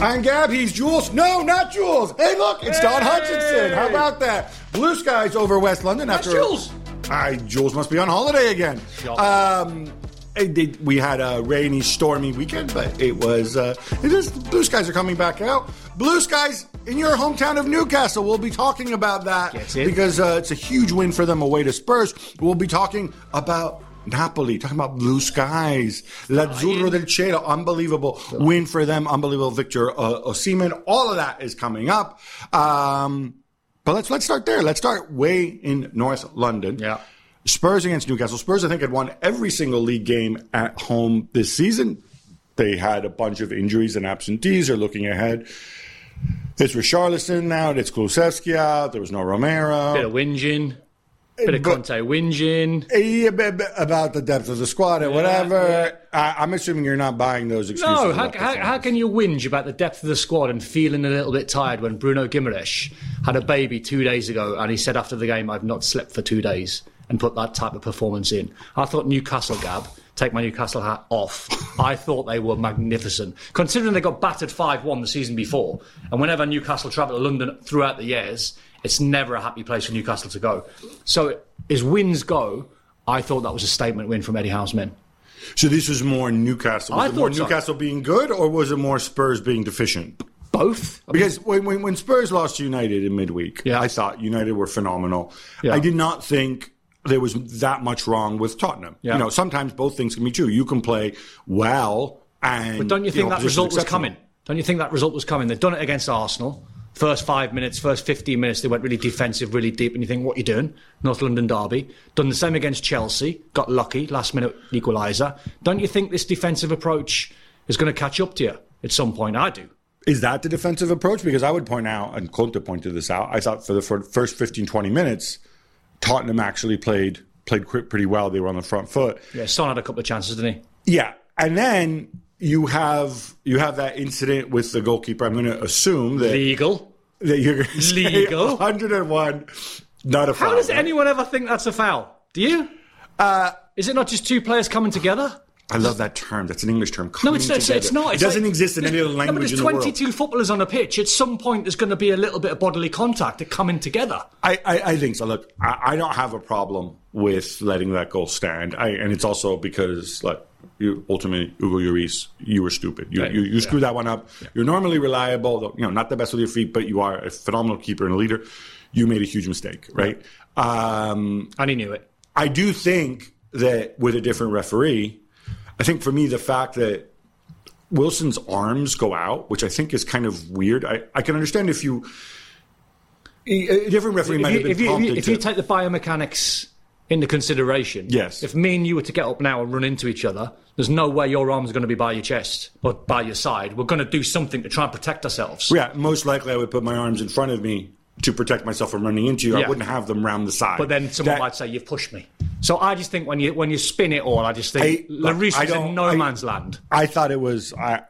I'm Gab, he's Jules. No, not Jules. Hey, look, it's Don Hutchinson. How about that? Blue skies over West London. That's Jules. Jules must be on holiday again. We had a rainy, stormy weekend, but blue skies are coming back out. Blue skies in your hometown of Newcastle. We'll be talking about that because it's a huge win for them away to Spurs. We'll be talking about Napoli, talking about blue skies. L'Azzurro del Cielo, unbelievable win for them. Unbelievable Victor Osimhen. All of that is coming up. But let's start there. Let's start way in North London. Yeah. Spurs against Newcastle. Spurs, I think, had won every single league game at home this season. They had a bunch of injuries and absentees. They're looking ahead. It's Richarlison now. It's Kulusevski out. There was no Romero. Bit of whinging. Bit of Conte whinging. Yeah, about the depth of the squad and whatever. Yeah. I'm assuming you're not buying those excuses. No, how can you whinge about the depth of the squad and feeling a little bit tired when Bruno Guimaraes had a baby 2 days ago and he said after the game, I've not slept for 2 days, and put that type of performance in? I thought Newcastle, Gab, take my Newcastle hat off. I thought they were magnificent. Considering they got battered 5-1 the season before, and whenever Newcastle travel to London throughout the years, it's never a happy place for Newcastle to go. So as wins go, I thought that was a statement win from Eddie Howe's men. So this was more Newcastle. Was it more Newcastle being good, or was it more Spurs being deficient? Both. Because when Spurs lost to United in midweek, I thought United were phenomenal. Yeah. I did not think there was that much wrong with Tottenham. Yeah. You know, sometimes both things can be true. You can play well and... But don't you think that result was coming? Don't you think that result was coming? They've done it against Arsenal. First 5 minutes, first 15 minutes, they went really defensive, really deep, and you think, what are you doing? North London derby. Done the same against Chelsea. Got lucky, last-minute equaliser. Don't you think this defensive approach is going to catch up to you at some point? I do. Is that the defensive approach? Because I would point out, and Conte pointed this out, I thought for the first 15, 20 minutes, Tottenham actually played pretty well. They were on the front foot. Yeah, Son had a couple of chances, didn't he? Yeah. And then you have that incident with the goalkeeper. I'm going to assume that... Legal. That you're going to say 101, not a foul. How does anyone ever think that's a foul? Do you? Is it not just two players coming together? I love that term. That's an English term. No, it's not. It doesn't exist in any other language in the world. There's 22 footballers on a pitch. At some point, there's going to be a little bit of bodily contact at coming together. I think so. Look, I don't have a problem with letting that goal stand. And it's also because, ultimately, Hugo Lloris, you were stupid. You screwed that one up. Yeah. You're normally reliable, not the best with your feet, but you are a phenomenal keeper and a leader. You made a huge mistake, right? And he knew it. I do think that with a different referee, I think for me, the fact that Wilson's arms go out, which I think is kind of weird. I can understand if a different referee might have been prompted If you take the biomechanics into consideration, yes. If me and you were to get up now and run into each other, there's no way your arm's going to be by your chest or by your side. We're going to do something to try and protect ourselves. Yeah, most likely I would put my arms in front of me to protect myself from running into you. Yeah. I wouldn't have them round the side. But then someone might say, you've pushed me. So I just think when you spin it all, I just think Lloris is in no man's land. I thought it was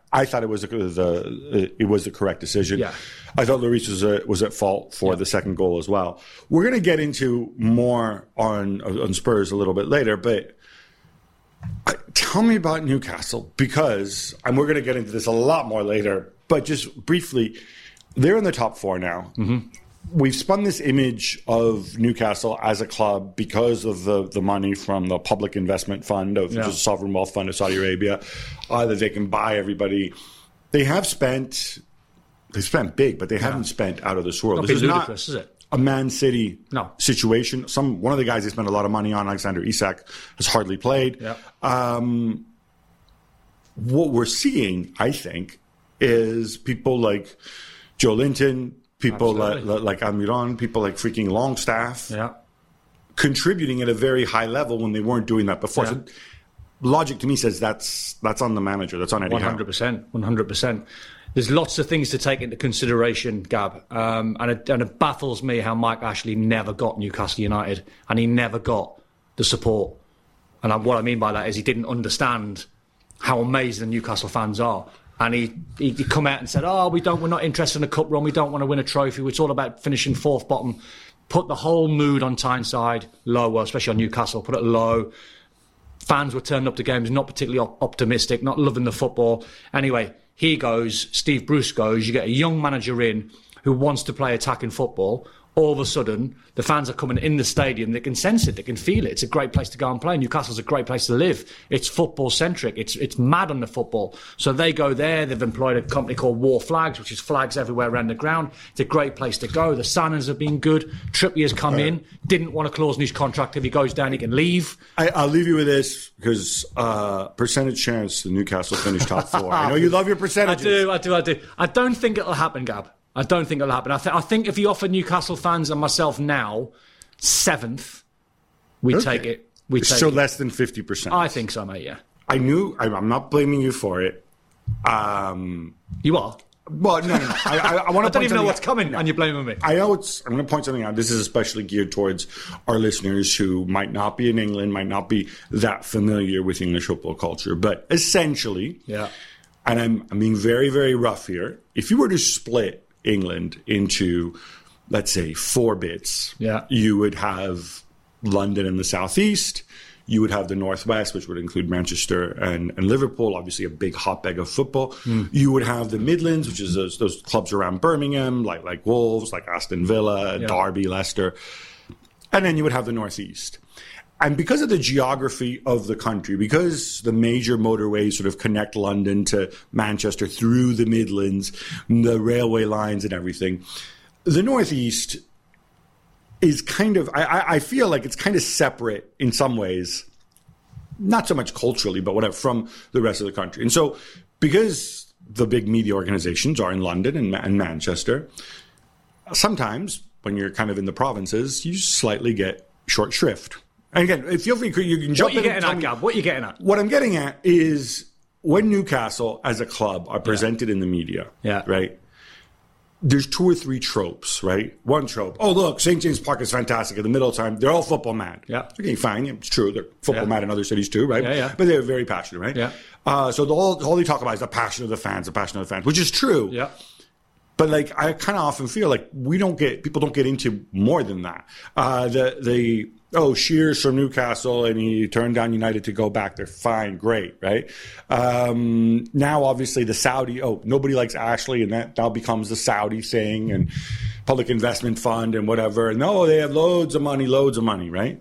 the correct decision. Yeah. I thought Lloris was at fault for the second goal as well. We're going to get into more on Spurs a little bit later, but tell me about Newcastle, because, and we're going to get into this a lot more later, but just briefly, they're in the top four now. Mm-hmm. We've spun this image of Newcastle as a club because of the money from the public investment fund of the sovereign wealth fund of Saudi Arabia, that they can buy everybody. They've spent big, but they haven't spent out of this world. This is ludicrous, is it? A Man City situation. One of the guys they spent a lot of money on, Alexander Isak, has hardly played. Yeah. What we're seeing, I think, is people like Joe Linton, people like Almiron, people like freaking Longstaff, contributing at a very high level when they weren't doing that before. Yeah. So logic to me says that's on the manager, that's on Eddie Howe. 100%. There's lots of things to take into consideration, Gab, and it baffles me how Mike Ashley never got Newcastle United, and he never got the support. And what I mean by that is he didn't understand how amazing the Newcastle fans are. And he come out and said, we're not interested in a cup run, we don't want to win a trophy, it's all about finishing fourth bottom. Put the whole mood on Tyneside low, especially on Newcastle, put it low. Fans were turning up to games not particularly optimistic, not loving the football. Anyway, he goes, Steve Bruce goes, you get a young manager in who wants to play attacking football. All of a sudden, the fans are coming in the stadium. They can sense it. They can feel it. It's a great place to go and play. Newcastle's a great place to live. It's football-centric. It's mad on the football. So they go there. They've employed a company called War Flags, which is flags everywhere around the ground. It's a great place to go. The signings have been good. Trippier's come in. Didn't want a clause in his contract. If he goes down, he can leave. I'll leave you with this because percentage chance the Newcastle finish top 4. I know you love your percentages. I do. I don't think it'll happen, Gab. I don't think it'll happen. I think if you offer Newcastle fans and myself now 7th, we take it. So less than 50%. I think so, mate. Yeah. I'm not blaming you for it. You are. Well, no. I want to. I don't even know what's coming, and you're blaming me. I know I'm going to point something out. This is especially geared towards our listeners who might not be in England, might not be that familiar with English football culture, but essentially, and I'm being very, very rough here. If you were to split England into, let's say, 4 bits. You would have London and the southeast. You would have the northwest, which would include Manchester and Liverpool, obviously a big hotbed of football. You would have the Midlands, which is those clubs around Birmingham, like Wolves, like Aston Villa, Derby, Leicester. And then you would have the northeast. And because of the geography of the country, because the major motorways sort of connect London to Manchester through the Midlands, the railway lines and everything, the Northeast is kind of, I feel like it's kind of separate in some ways, not so much culturally, but whatever, from the rest of the country. And so because the big media organizations are in London and Manchester, sometimes when you're kind of in the provinces, you slightly get short shrift. And again, feel free, you can jump in. What are you getting at? What I'm getting at is when Newcastle as a club are presented in the media, right? There's 2 or 3 tropes, right? One trope, oh, look, St. James Park is fantastic. In the middle time, they're all football mad. Okay, fine. It's true. They're football mad in other cities too, right? But they're very passionate, right? So all they talk about is the passion of the fans, which is true. But like, I kind of often feel like people don't get into more than that. Shear's from Newcastle and he turned down United to go back. They're fine, great, right? Now, obviously, the Saudi, nobody likes Ashley, and that now becomes the Saudi thing and public investment fund and whatever. And they have loads of money, right?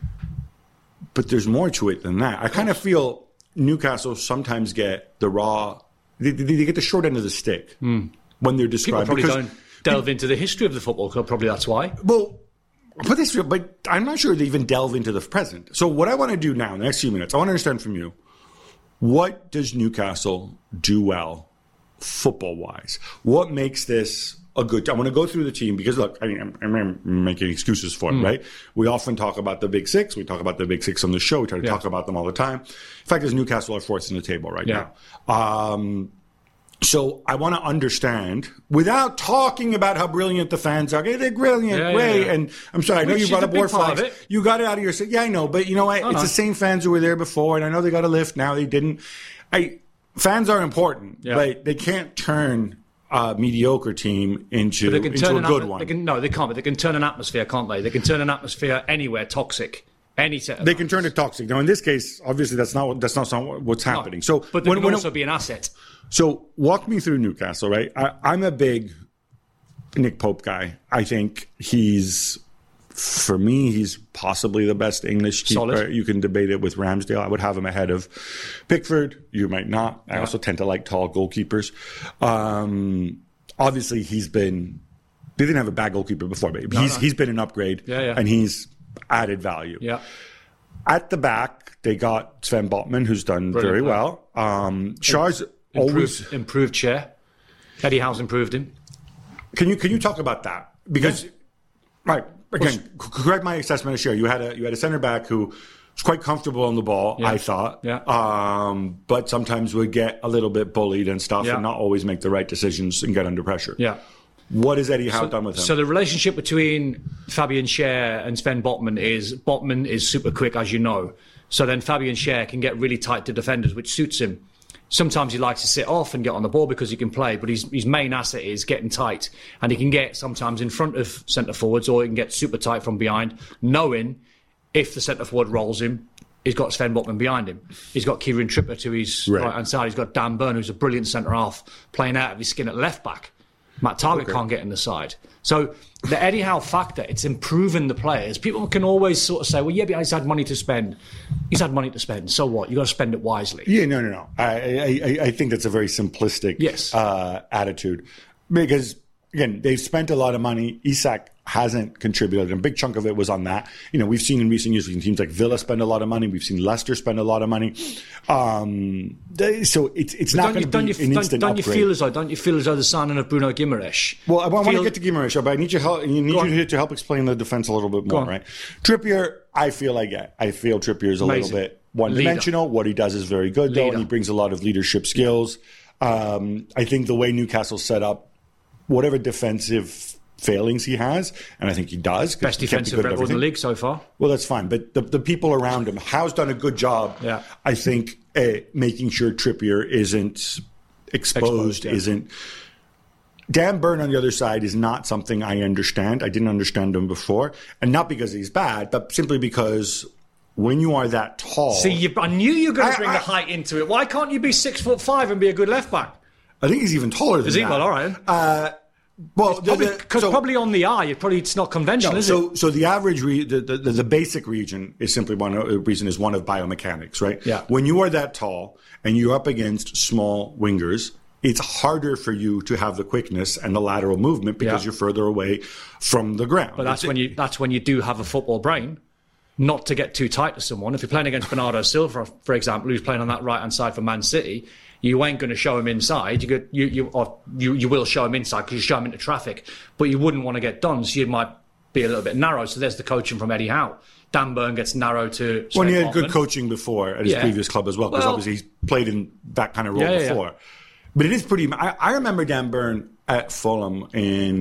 But there's more to it than that. I kind of feel Newcastle sometimes get the they get the short end of the stick. When they're described. People probably don't delve into the history of the football club. Probably that's why. Well, but I'm not sure they even delve into the present. So what I want to do now, in the next few minutes, I want to understand from you, what does Newcastle do well football-wise? What makes this a good team? I want to go through the team because, look, I'm making excuses for it, right? We often talk about the Big Six. We talk about the Big Six on the show. We try to talk about them all the time. The fact is Newcastle are 4th in the table right now. So I want to understand, without talking about how brilliant the fans are. Okay, they're brilliant, great. And I'm sorry, I know you brought up War Flags. You got it out of your... Yeah, I know. But you know what? It's the same fans who were there before. And I know they got a lift now. They didn't. Fans are important. But they can't turn a mediocre team into a good one. They can't. But they can turn an atmosphere, can't they? They can turn an atmosphere anywhere toxic. They can turn it toxic. Now, in this case, obviously, that's not what's happening. So, but they can also be an asset. So, walk me through Newcastle, right? I'm a big Nick Pope guy. I think for me, he's possibly the best English keeper. Solid. You can debate it with Ramsdale. I would have him ahead of Pickford. You might not. I also tend to like tall goalkeepers. Obviously, they didn't have a bad goalkeeper before, but he's been an upgrade, and he's added value. At the back, they got Sven Botman, who's done very well. Schär's improved chair. Eddie Howe's improved him. Can you talk about that? Because right again, correct my assessment of Schär. You had a center back who was quite comfortable on the ball. I thought, but sometimes would get a little bit bullied and stuff, and not always make the right decisions and get under pressure. What has Eddie Howe done with him? So the relationship between Fabian Schär and Sven Botman is super quick, as you know. So then Fabian Schär can get really tight to defenders, which suits him. Sometimes he likes to sit off and get on the ball because he can play, but his main asset is getting tight. And he can get sometimes in front of centre forwards, or he can get super tight from behind, knowing if the centre forward rolls him, he's got Sven Botman behind him. He's got Kieran Trippier to his right-hand side. He's got Dan Burn, who's a brilliant centre-half, playing out of his skin at left-back. Matt Targett can't get in the side. So the Eddie Howe factor, it's improving the players. People can always sort of say, well, yeah, but he's had money to spend. He's had money to spend. So what? You've got to spend it wisely. Yeah, no. I think that's a very simplistic attitude. Because, again, they've spent a lot of money. Isak hasn't contributed. And a big chunk of it was on that. We've seen in recent years, we've seen teams like Villa spend a lot of money. We've seen Leicester spend a lot of money. So it's not going to be an instant Don't upgrade. you feel as though the signing of Bruno Guimaraes? Well, I want to get to Guimaraes, but I need your help. You need to help explain the defense a little bit more, right? Trippier, I feel Trippier is a little bit one-dimensional. What he does is very good, though, and he brings a lot of leadership skills. I think the way Newcastle's set up, whatever defensive failings he has, and I think he does. Best defensive record in the league so far. Well, that's fine. But the people around him, Howe's done a good job, I think, making sure Trippier isn't exposed. Dan Burn on the other side is not something I understand. I didn't understand him before. And not because he's bad, but simply because when you are that tall... See, I knew you were going to bring the height into it. Why can't you be 6'5" and be a good left-back? I think he's even taller than that. Is he? Well, all right. Well, probably on the eye, it's not conventional, is it? So the average, the basic region is simply one of biomechanics, right? Yeah. When you are that tall and you're up against small wingers, it's harder for you to have the quickness and the lateral movement because you're further away from the ground. But that's when you do have a football brain, not to get too tight to someone. If you're playing against Bernardo Silva, for example, who's playing on that right hand side for Man City, you ain't going to show him inside. You will show him inside because you show him into traffic, but you wouldn't want to get done, so you might be a little bit narrow. So there's the coaching from Eddie Howe. Dan Burn gets narrow to... Well, he had good coaching before at his previous club as well, because obviously he's played in that kind of role before. Yeah. But it is pretty... I remember Dan Burn at Fulham,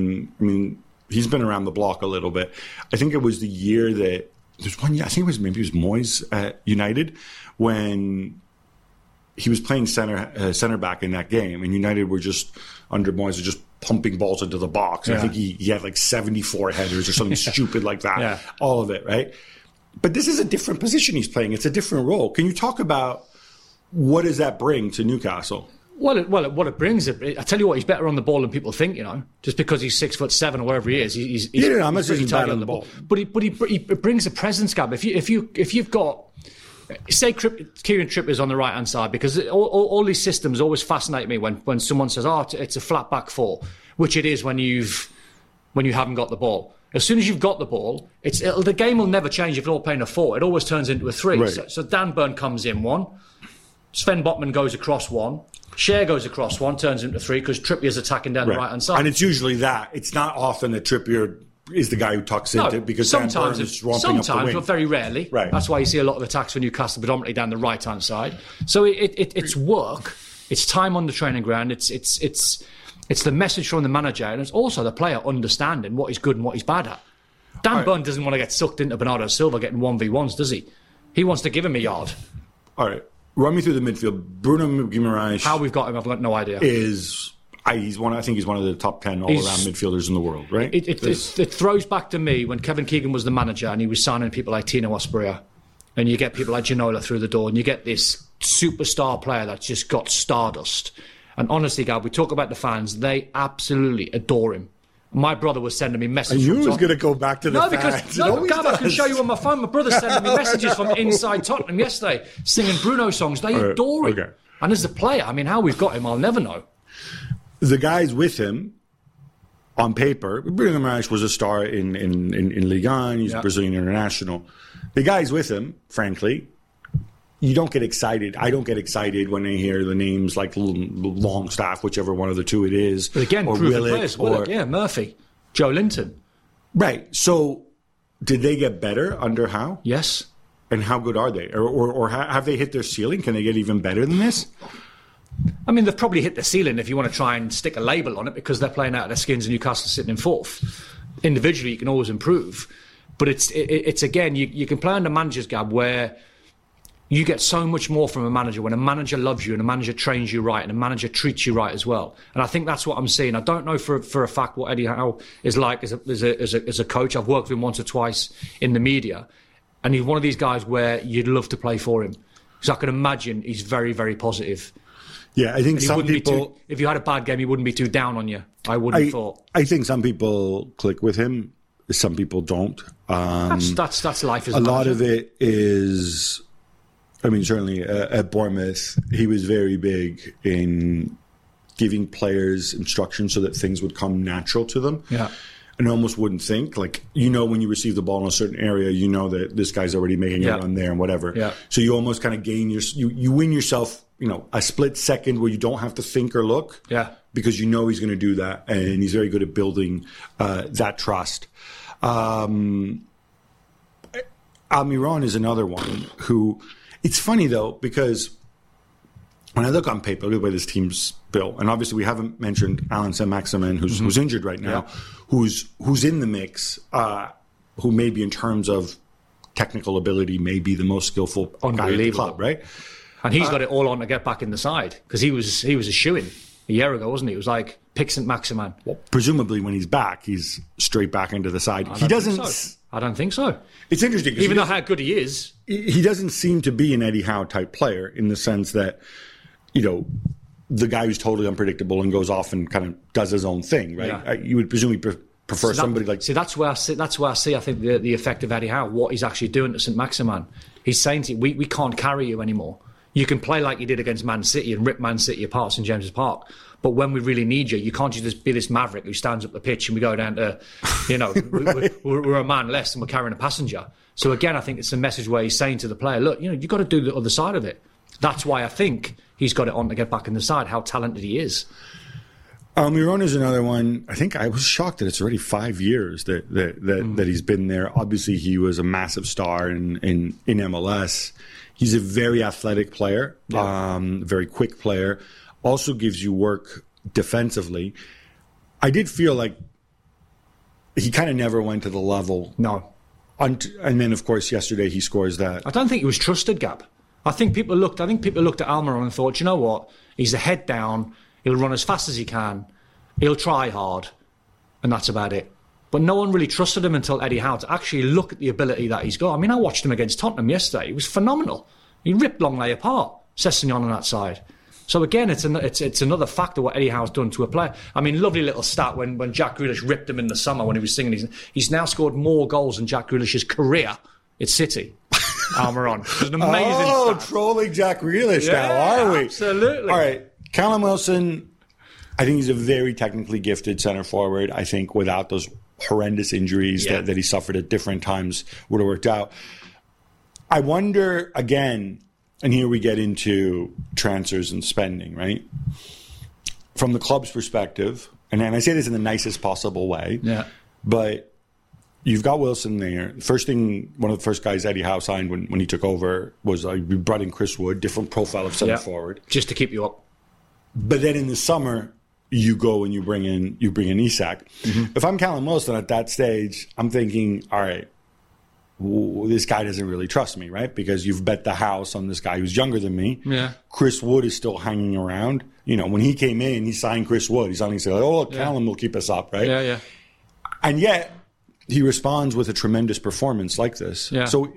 and he's been around the block a little bit. I think it was the year that... There's one year, I think it was Moyes at United, when... he was playing center back in that game, and United were just, under Moyes, just pumping balls into the box. And I think he had like 74 headers or something stupid like that. All of it, right? But this is a different position he's playing. It's a different role. Can you talk about what does that bring to Newcastle? Well, what it brings, I tell you what, he's better on the ball than people think. Just because he's 6'7" or wherever he is, he's I'm not saying he's bad on the ball. But he brings a presence, Gab. If you've got, say, Kieran Trippier's on the right hand side, because all these systems always fascinate me when someone says, it's a flat back four, which it is when you haven't got the ball. As soon as you've got the ball, the game will never change if you're all playing a 4. It always turns into a 3. Right. So Dan Burn comes in 1, Sven Botman goes across 1, Shea goes across 1, turns into 3 because Trippier's attacking down the right hand side. And it's usually that. It's not often that Trippier is the guy who tucks into it, because Dan Burn is romping up the wing. But very rarely. Right. That's why you see a lot of attacks for Newcastle predominantly down the right hand side. So it's work. It's time on the training ground. It's the message from the manager, and it's also the player understanding what he's good and what he's bad at. Dan Burn doesn't want to get sucked into Bernardo Silva getting 1v1s, does he? He wants to give him a yard. All right. Run me through the midfield. Bruno Guimaraes. How we've got him, I've got no idea. I think he's one of the top 10 all-around midfielders in the world, right? It throws back to me when Kevin Keegan was the manager and he was signing people like Tino Asprilla, and you get people like Ginola through the door, and you get this superstar player that's just got stardust. And honestly, Gab, we talk about the fans, they absolutely adore him. My brother was sending me messages. I knew he was going to go back to the fans. Gab, I can show you on my phone. My brother's sending me messages from inside Tottenham yesterday, singing Bruno songs. They adore him. Okay. And as a player, how we've got him, I'll never know. The guys with him, on paper, Bruno Guimaraes was a star in Ligue 1. He's a Brazilian international. The guys with him, frankly, you don't get excited. I don't get excited when I hear the names like Longstaff, whichever one of the two it is. But again, or proven players. Murphy, Joe Linton. Right. So, did they get better under Howe? Yes. And how good are they? Or have they hit their ceiling? Can they get even better than this? They've probably hit the ceiling if you want to try and stick a label on it, because they're playing out of their skins and Newcastle sitting in 4th. Individually, you can always improve. But it's again, you can play under managers, Gab, where you get so much more from a manager when a manager loves you and a manager trains you right and a manager treats you right as well. And I think that's what I'm seeing. I don't know for a fact what Eddie Howe is like as a coach. I've worked with him once or twice in the media. And he's one of these guys where you'd love to play for him. Because I can imagine he's very, very positive. Yeah, I think some people... if you had a bad game, he wouldn't be too down on you. I wouldn't have thought. I think some people click with him. Some people don't. That's life. A lot of it is... I mean, certainly at Bournemouth, he was very big in giving players instructions so that things would come natural to them. Yeah. And almost wouldn't think. Like, when you receive the ball in a certain area, you know that this guy's already making a run there and whatever. Yeah. So you almost kind of gain you win yourself, a split second where you don't have to think or look. Yeah. Because you know he's going to do that. And he's very good at building that trust. Almiron is another one who... It's funny, though, because when I look on paper, look at the way this team's built, and obviously we haven't mentioned Alan Saint-Maximin, who's injured right now, who's in the mix, who maybe in terms of technical ability may be the most skillful guy in the club, right? And he's got it all on to get back in the side, because he was a shoo-in a year ago, wasn't he? It was like, pick Saint-Maximin. Well, presumably when he's back, he's straight back into the side. I don't think so. It's interesting. Even though how good he is. He doesn't seem to be an Eddie Howe type player in the sense that, the guy who's totally unpredictable and goes off and kind of does his own thing, right? Yeah. You would presumably prefer somebody like... See, that's where I see, I think, the effect of Eddie Howe, what he's actually doing to Saint-Maximin. He's saying to you, we can't carry you anymore. You can play like you did against Man City and rip Man City apart St James's Park. But when we really need you can't just be this maverick who stands up the pitch and we go down to, right. we're a man less and we're carrying a passenger. So again, I think it's a message where he's saying to the player, look, you've got to do the other side of it. That's why I think he's got it on to get back in the side, how talented he is. Almiron is another one. I think I was shocked that it's already 5 years that he's been there. Obviously, he was a massive star in MLS. He's a very athletic player, very quick player. Also gives you work defensively. I did feel like he kind of never went to the level. No. And then, of course, yesterday he scores that. I don't think he was trusted, Gab. I think people looked at Almiron and thought, you know what? He's a head down. He'll run as fast as he can. He'll try hard. And that's about it. But no one really trusted him until Eddie Howe to actually look at the ability that he's got. I mean, I watched him against Tottenham yesterday. He was phenomenal. He ripped Longley apart, Sessegnon on that side. So again, it's another factor what Eddie Howe's done to a player. I mean, lovely little stat when Jack Grealish ripped him in the summer when he was singing. He's now scored more goals than Jack Grealish's career at City. Almiron. It's an amazing stat. Trolling Jack Grealish now, are we? Absolutely. All right. Callum Wilson, I think he's a very technically gifted centre forward. I think without those horrendous injuries that he suffered at different times would have worked out. I wonder, again, and here we get into transfers and spending, right? From the club's perspective, and I say this in the nicest possible way, but you've got Wilson there. One of the first guys Eddie Howe signed when he took over was we brought in Chris Wood, different profile of centre forward. Just to keep you up. But then in the summer, you go and you bring in Isak. Mm-hmm. If I'm Callum Wilson at that stage, I'm thinking, all right, this guy doesn't really trust me, right? Because you've bet the house on this guy who's younger than me. Yeah. Chris Wood is still hanging around. When he came in, he signed Chris Wood. He's only said, Callum will keep us up, right? Yeah. And yet, he responds with a tremendous performance like this. Yeah. So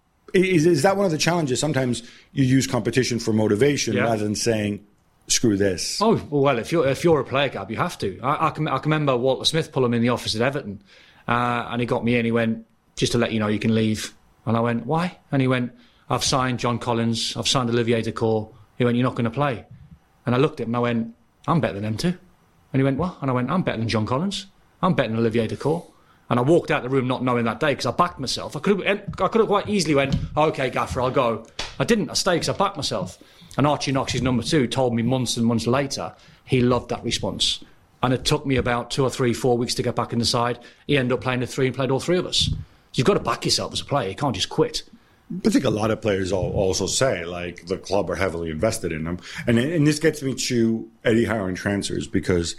is that one of the challenges? Sometimes you use competition for motivation rather than saying, screw this. Oh, well, if you're a player, Gab, you have to. I can remember Walter Smith pull him in the office at Everton, and he got me in. He went, just to let you know, you can leave. And I went, why? And he went, I've signed John Collins, I've signed Olivier Dacour. He went, you're not going to play. And I looked at him and I went, I'm better than them two. And he went, what? And I went, I'm better than John Collins. I'm better than Olivier Dacour. And I walked out the room not knowing that day because I backed myself. I could have quite easily went, okay, Gaffer, I'll go. I didn't. I stayed because I backed myself. And Archie Knox, his number 2, told me months and months later he loved that response. And it took me about 2 or 3, 4 weeks to get back in the side. He ended up playing the 3 and played all 3 of us. You've got to back yourself as a player. You can't just quit. I think a lot of players also say, like, the club are heavily invested in them. And this gets me to Eddie Howe and transfers, because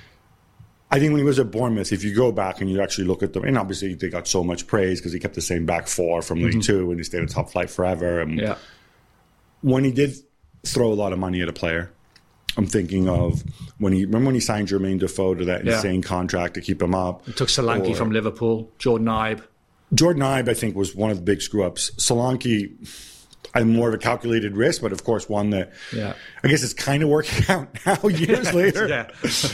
I think when he was at Bournemouth, if you go back and you actually look at them, and obviously they got so much praise because he kept the same back 4 from League 2 and he stayed at top flight forever. And when he did throw a lot of money at a player, I'm thinking of when he signed Jermaine Defoe to that insane contract to keep him up. He took Solanke from Liverpool, Jordan Ibe. Jordan Ibe, I think, was one of the big screw-ups. Solanke, I'm more of a calculated risk, but of course one that I guess it's kind of working out now years later.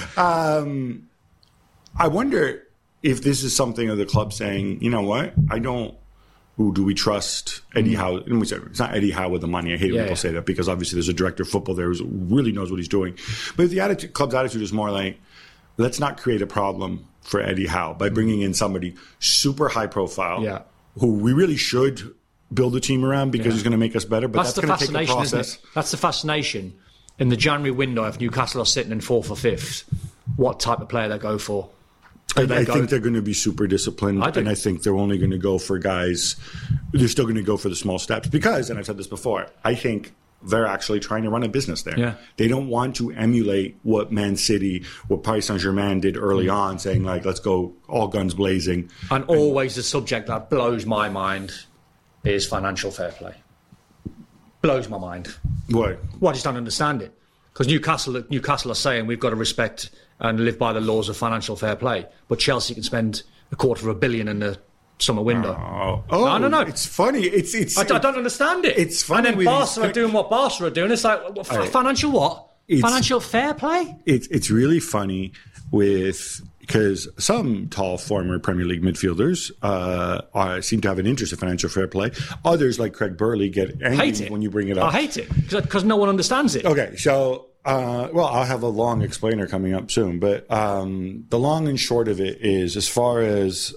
I wonder if this is something of the club saying, you know what, who do we trust? Eddie Howe. And we said it's not Eddie Howe with the money. I hate when people say that because obviously there's a director of football there who really knows what he's doing. But the club's attitude is more like, let's not create a problem for Eddie Howe by bringing in somebody super high profile who we really should build a team around because he's going to make us better. But that's going to take a process. Isn't it? That's the fascination. In the January window, if Newcastle are sitting in 4th or 5th, what type of player they go for? I think they're going to be super disciplined, and I think they're only going to go for guys. They're still going to go for the small steps because, and I've said this before, I think they're actually trying to run a business there. Yeah. They don't want to emulate what Man City, what Paris Saint-Germain did early on, saying like, let's go all guns blazing. And always the subject that blows my mind is financial fair play. Blows my mind. What? Well, I just don't understand it. Because Newcastle are saying we've got to respect and live by the laws of financial fair play. But Chelsea can spend $250 million in the summer window. No. It's funny. I don't understand it. It's funny. And then Barca are doing what Barca are doing. It's like, financial what? Financial fair play? It's really funny because some tall former Premier League midfielders seem to have an interest in financial fair play. Others, like Craig Burley, get angry when you bring it up. I hate it because no one understands it. Okay, so I'll have a long explainer coming up soon. But the long and short of it is, as far as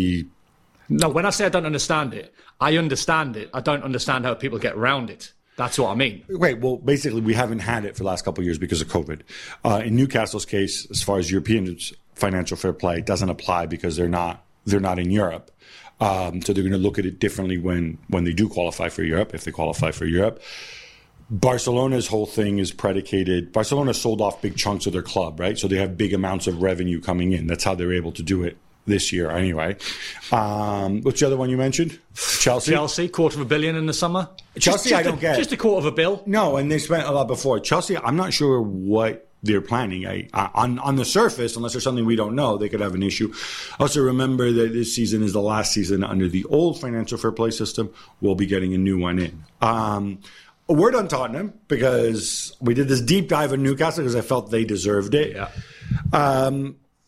No, when I say I don't understand it, I understand it. I don't understand how people get around it. That's what I mean. Right. Well, basically, we haven't had it for the last couple of years because of COVID. In Newcastle's case, as far as Europeans' financial fair play, doesn't apply because they're not in Europe. So they're going to look at it differently when they do qualify for Europe, if they qualify for Europe. Barcelona's whole thing is predicated. Barcelona sold off big chunks of their club, right? So they have big amounts of revenue coming in. That's how they're able to do it this year anyway. What's the other one you mentioned? Chelsea, $250 million in the summer. Chelsea, I don't get. Just $250 million. No, and they spent a lot before. Chelsea, I'm not sure what they're planning. On the surface, unless there's something we don't know, they could have an issue. Also, remember that this season is the last season under the old financial fair play system. We'll be getting a new one in. A word on Tottenham, because we did this deep dive in Newcastle because I felt they deserved it. Yeah.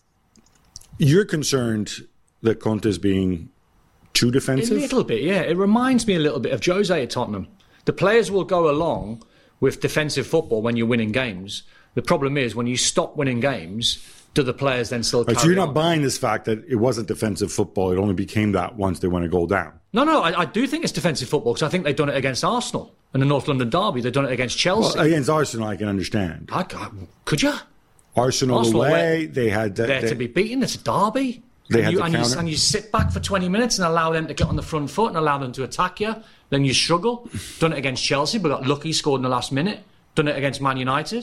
You're concerned that Conte's being too defensive? A little bit, yeah. It reminds me a little bit of Jose at Tottenham. The players will go along with defensive football when you're winning games. The problem is when you stop winning games, do the players then still carry on? So you're not buying this fact that it wasn't defensive football. It only became that once they went a goal down. No, I do think it's defensive football because I think they've done it against Arsenal in the North London derby. They've done it against Chelsea. Well, against Arsenal, I can understand. Could you? Arsenal away, they had that. To be beaten, it's a derby. They had the counter. And you sit back for 20 minutes and allow them to get on the front foot and allow them to attack you. Then you struggle. Done it against Chelsea, but got lucky, scored in the last minute. Done it against Man United.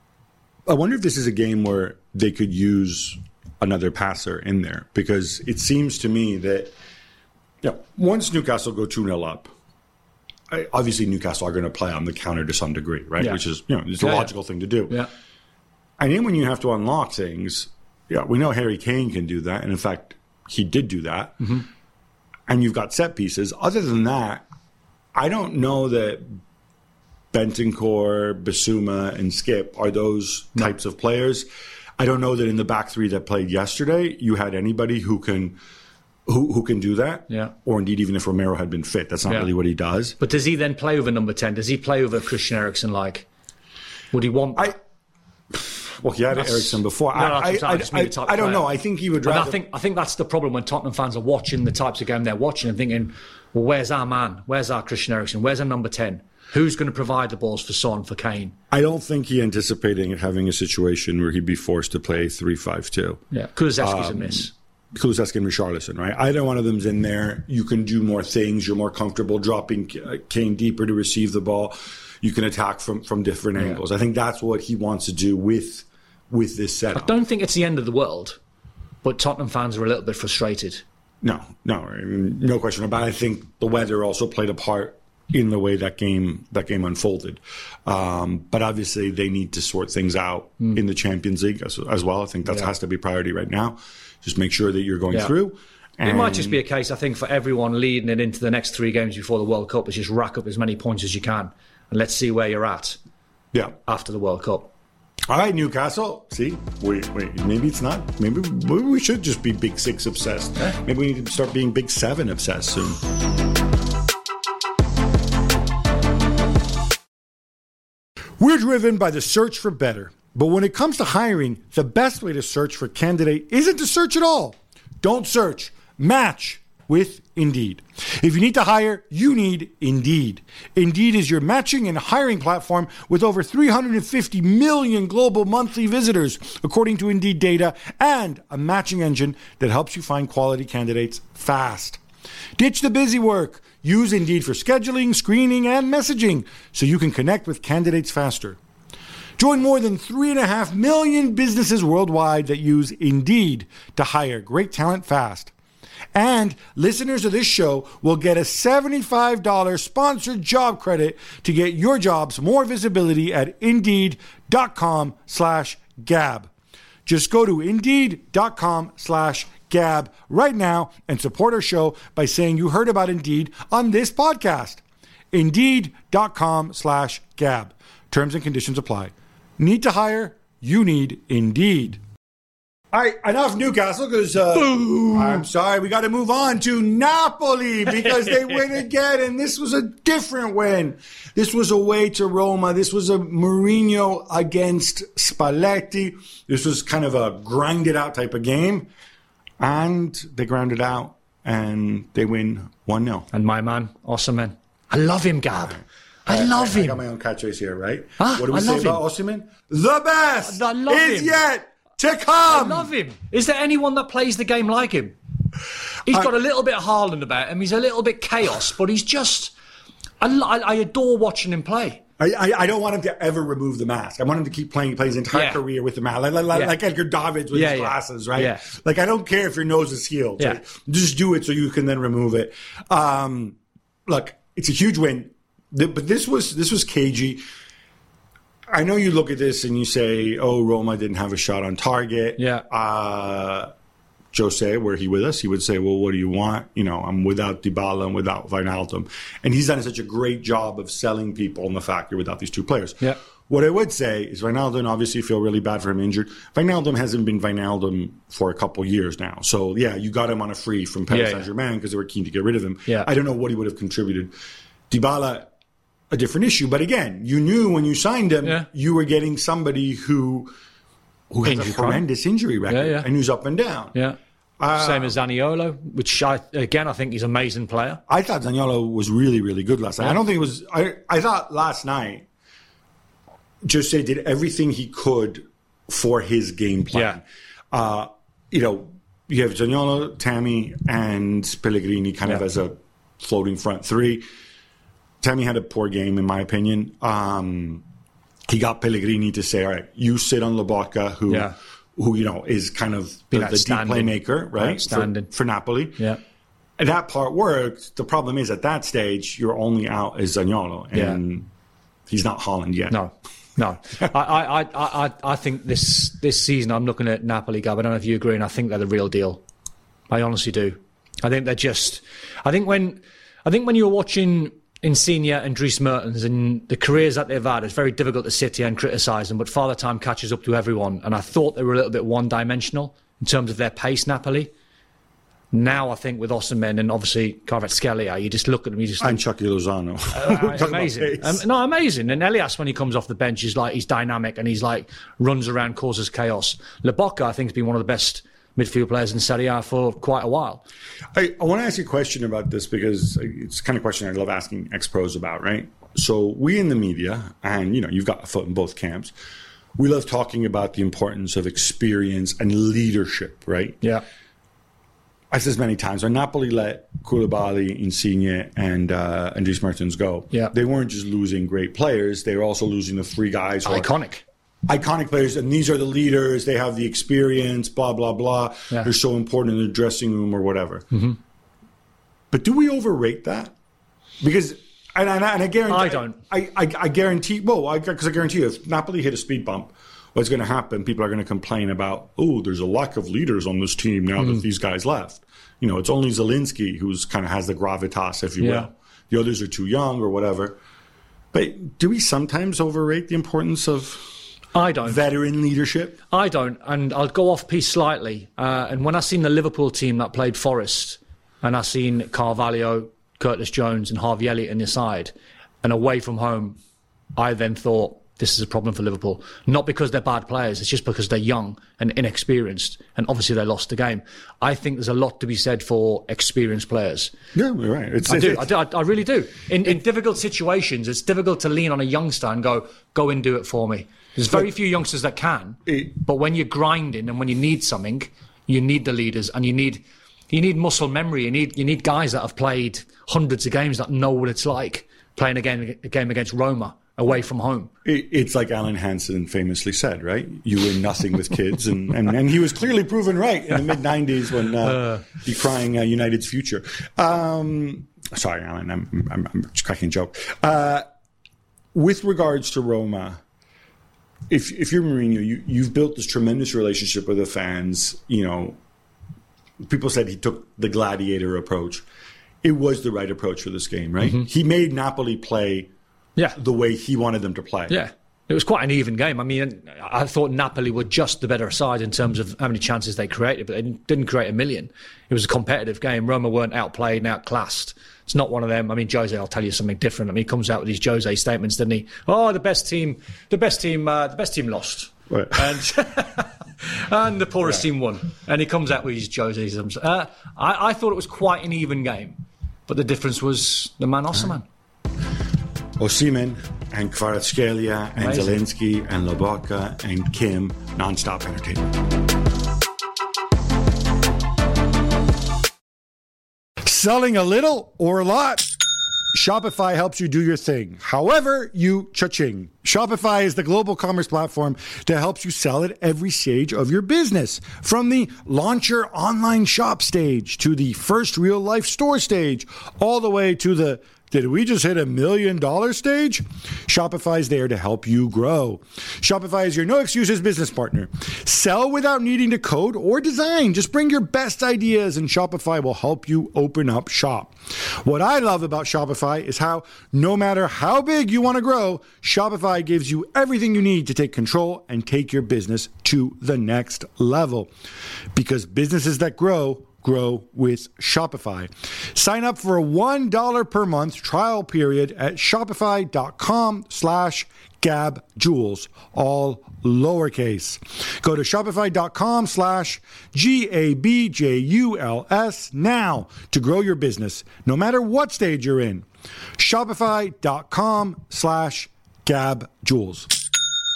I wonder if this is a game where they could use another passer in there, because it seems to me that once Newcastle go 2-0 up, obviously Newcastle are going to play on the counter to some degree, right? Yeah. Which is it's a logical thing to do. Yeah. And then when you have to unlock things, we know Harry Kane can do that, and in fact, he did do that. Mm-hmm. And you've got set pieces. Other than that, I don't know that Bentancur, Bissouma, and Skip are those types of players. I don't know that in the back three that played yesterday, you had anybody who can do that. Yeah. Or indeed, even if Romero had been fit, that's not really what he does. But does he then play over number 10? Does he play over Christian Eriksen? Would he want? Well, he had Eriksen before. I don't know. I think he would rather. I think that's the problem when Tottenham fans are watching the types of game they're watching and thinking, well, where's our man? Where's our Christian Eriksen? Where's our number 10? Who's going to provide the balls for Son, for Kane? I don't think he anticipating having a situation where he'd be forced to play 3-5-2. Yeah, Kulusevski's a miss. Kulusevski and Richarlison, right? Either one of them's in there. You can do more things. You're more comfortable dropping Kane deeper to receive the ball. You can attack from different angles. I think that's what he wants to do with this setup. I don't think it's the end of the world, but Tottenham fans are a little bit frustrated. No, no question about it. I think the weather also played a part in the way that game unfolded. But obviously they need to sort things out in the Champions League as well. I think that has to be priority right now. Just make sure that you're going through. It might just be a case, I think, for everyone leading it into the next 3 games before the World Cup is just rack up as many points as you can. And let's see where you're at after the World Cup. All right, Newcastle. See, wait, maybe it's not. Maybe we should just be Big 6 obsessed. Maybe we need to start being Big 7 obsessed soon. We're driven by the search for better. But when it comes to hiring, the best way to search for a candidate isn't to search at all. Don't search. Match with Indeed. If you need to hire, you need Indeed. Indeed is your matching and hiring platform with over 350 million global monthly visitors, according to Indeed data, and a matching engine that helps you find quality candidates fast. Ditch the busy work. Use Indeed for scheduling, screening, and messaging so you can connect with candidates faster. Join more than 3.5 million businesses worldwide that use Indeed to hire great talent fast. And listeners of this show will get a $75 sponsored job credit to get your jobs more visibility at Indeed.com/Gab. Just go to Indeed.com/Gab right now and support our show by saying you heard about Indeed on this podcast. Indeed.com/Gab. Terms and conditions apply. Need to hire? You need Indeed. All right, enough Newcastle because I'm sorry, we got to move on to Napoli because they win again, and this was a different win. This was away to Roma. This was a Mourinho against Spalletti. This was kind of a grinded out type of game, and they grounded out, and they win 1-0. And my man, Osimhen. I love him, Gab. I love him. I got my own catchphrase here, right? Huh? What do we say about Osimhen? The best is yet to come. I love him. Is there anyone that plays the game like him? He's got a little bit of Haaland about him. He's a little bit chaos, but he's just... I adore watching him play. I don't want him to ever remove the mask. I want him to keep playing. He plays his entire career with the mask. Like Edgar Davids with his glasses, right? Yeah. Like, I don't care if your nose is healed. Yeah. Right? Just do it so you can then remove it. Look, it's a huge win. But this was cagey. I know you look at this and you say, "Oh, Roma didn't have a shot on target." Yeah. Jose, were he with us, he would say, "Well, what do you want? You know, I'm without Dybala, I'm without Wijnaldum," and he's done such a great job of selling people on the fact you're without these 2 players. Yeah. What I would say is Wijnaldum, obviously feel really bad for him injured. Wijnaldum hasn't been Wijnaldum for a couple years now. So, yeah, you got him on a free from Paris Saint-Germain because they were keen to get rid of him. Yeah. I don't know what he would have contributed. Dybala, a different issue. But again, you knew when you signed him, you were getting somebody who has a horrendous injury record and who's up and down. Yeah. Same as Zaniolo, which I think he's an amazing player. I thought Zaniolo was really, really good last night. I don't think it was... I thought last night Jose did everything he could for his game plan. Yeah. You have Zaniolo, Tammy, and Pellegrini kind of as a floating front 3. Tammy had a poor game, in my opinion. He got Pellegrini to say, all right, you sit on Lobotka, who is kind of the deep playmaker, right, for Napoli. Yeah. And that part worked. The problem is, at that stage, you're only out as Zaniolo, and he's not Haaland yet. No. I think this season, I'm looking at Napoli, Gab. I don't know if you agree, and I think they're the real deal. I honestly do. I think they're just... I think when you're watching Insigne and Dries Mertens and the careers that they've had, it's very difficult to sit here and criticise them, but Father Time catches up to everyone. And I thought they were a little bit one-dimensional in terms of their pace, Napoli. Now I think with Osimhen and obviously Kvaratskhelia, you just look at them, you just... And Chucky Lozano. Amazing. Amazing. And Elias, when he comes off the bench, he's dynamic and he's like, runs around, causes chaos. Lobotka, I think, has been one of the best midfield players in Serie A for quite a while. I want to ask you a question about this because it's the kind of question I love asking ex-pros about, right? So we in the media, and you've got a foot in both camps, we love talking about the importance of experience and leadership, right? Yeah. I said this many times, when Napoli let Koulibaly, Insigne, and Dries Mertens go, they weren't just losing great players, they were also losing the 3 guys. Iconic players, and these are the leaders, they have the experience, blah, blah, blah. Yeah. They're so important in the dressing room or whatever. Mm-hmm. But do we overrate that? Because, and I guarantee... I don't. I guarantee... Well, because I guarantee you, if Napoli hit a speed bump what's going to happen? People are going to complain about, there's a lack of leaders on this team now that these guys left. It's only Zielinski who's kind of has the gravitas, if you will. The others are too young or whatever. But do we sometimes overrate the importance of veteran leadership? I don't, and I'll go off piece slightly. And when I seen the Liverpool team that played Forest, and I seen Carvalho, Curtis Jones and Harvey Elliott in the side, and away from home, I then thought, this is a problem for Liverpool. Not because they're bad players, it's just because they're young and inexperienced, and obviously they lost the game. I think there's a lot to be said for experienced players. Yeah, you're right. I really do. In difficult situations, it's difficult to lean on a youngster and go and do it for me. There's very few youngsters that can, but when you're grinding and when you need something, you need the leaders, and you need muscle memory. You need guys that have played hundreds of games that know what it's like playing a game against Roma away from home. It's like Alan Hansen famously said, right? You win nothing with kids. And he was clearly proven right in the mid-90s when decrying United's future. Sorry, Alan, I'm just cracking a joke. With regards to Roma, if you're Mourinho, you've built this tremendous relationship with the fans. People said he took the gladiator approach. It was the right approach for this game, right? He made Napoli play the way he wanted them to play. Yeah. It was quite an even game. I mean, I thought Napoli were just the better side in terms of how many chances they created, but they didn't create a million. It was a competitive game. Roma weren't outplayed and outclassed. It's not one of them. I mean, Jose, I'll tell you something different. I mean, he comes out with these Jose statements, doesn't he? Oh, the best team lost. Right. And the poorest team won. And he comes out with his Joseisms. I thought it was quite an even game, but the difference was the man Osimhen. Osimhen and Kvaratskhelia and Zielinski and Lobotka and Kim, non-stop entertainment. Selling a little or a lot? Shopify helps you do your thing. However, you cha-ching. Shopify is the global commerce platform that helps you sell at every stage of your business. From the launch your online shop stage to the first real life store stage, all the way to the did we just hit $1 million stage? Shopify is there to help you grow. Shopify is your no excuses business partner. Sell without needing to code or design. Just bring your best ideas and Shopify will help you open up shop. What I love about Shopify is how no matter how big you want to grow, Shopify gives you everything you need to take control and take your business to the next level. Because businesses that grow with Shopify. Sign up for a $1 per month trial period at shopify.com/GabJules, all lowercase. Go to shopify.com/GABJULS now to grow your business, no matter what stage you're in. Shopify.com/GabJules.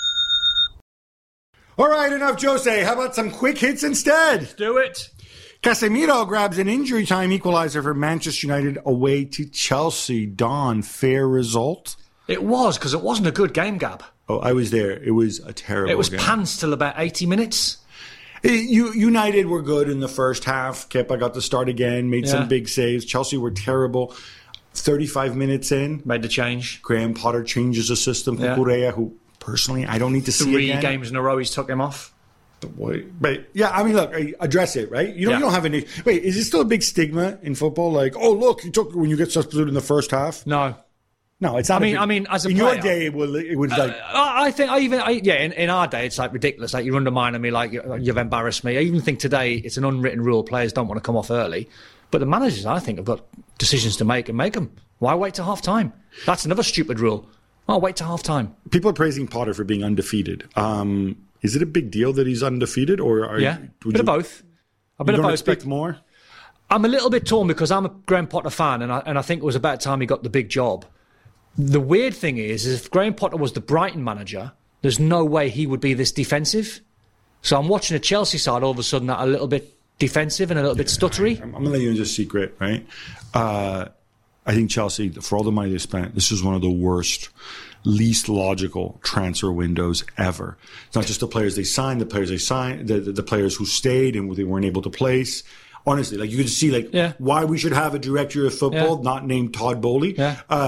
All right, enough Jose. How about some quick hits instead? Let's do it. Casemiro grabs an injury time equalizer for Manchester United away to Chelsea. Don, fair result? It was, because it wasn't a good game, Gab. Oh, I was there. It was a terrible game. It was pants till about 80 minutes. United were good in the first half. Kepa got to start again, made some big saves. Chelsea were terrible. 35 minutes in. Made the change. Graham Potter changes the system. Cucurella, who personally I don't need to see again. 3 games in a row he's took him off. But yeah, I mean, look, address it, right? You don't have any. Wait, is it still a big stigma in football? Like, oh, look, you took when you get substituted in the first half. No, it's not. I mean, as a in player, your day, it was like. I think in our day, it's like ridiculous. Like you're undermining me, like you've embarrassed me. I even think today it's an unwritten rule: players don't want to come off early. But the managers, I think, have got decisions to make and make them. Why wait till half time? That's another stupid rule. I'll wait till half time. People are praising Potter for being undefeated. Is it a big deal that he's undefeated, or a bit of both? A bit of both. Expect more? I'm a little bit torn because I'm a Graham Potter fan, and I think it was about time he got the big job. The weird thing is if Graham Potter was the Brighton manager, there's no way he would be this defensive. So I'm watching a Chelsea side all of a sudden that are a little bit defensive and a little bit stuttery. I'm going to let you into a secret, right? I think Chelsea, for all the money they spent, this is one of the worst, least logical transfer windows ever. It's not just the players they signed, the players who stayed and they weren't able to place. Honestly, like you could see, why we should have a director of football not named Todd Bowley.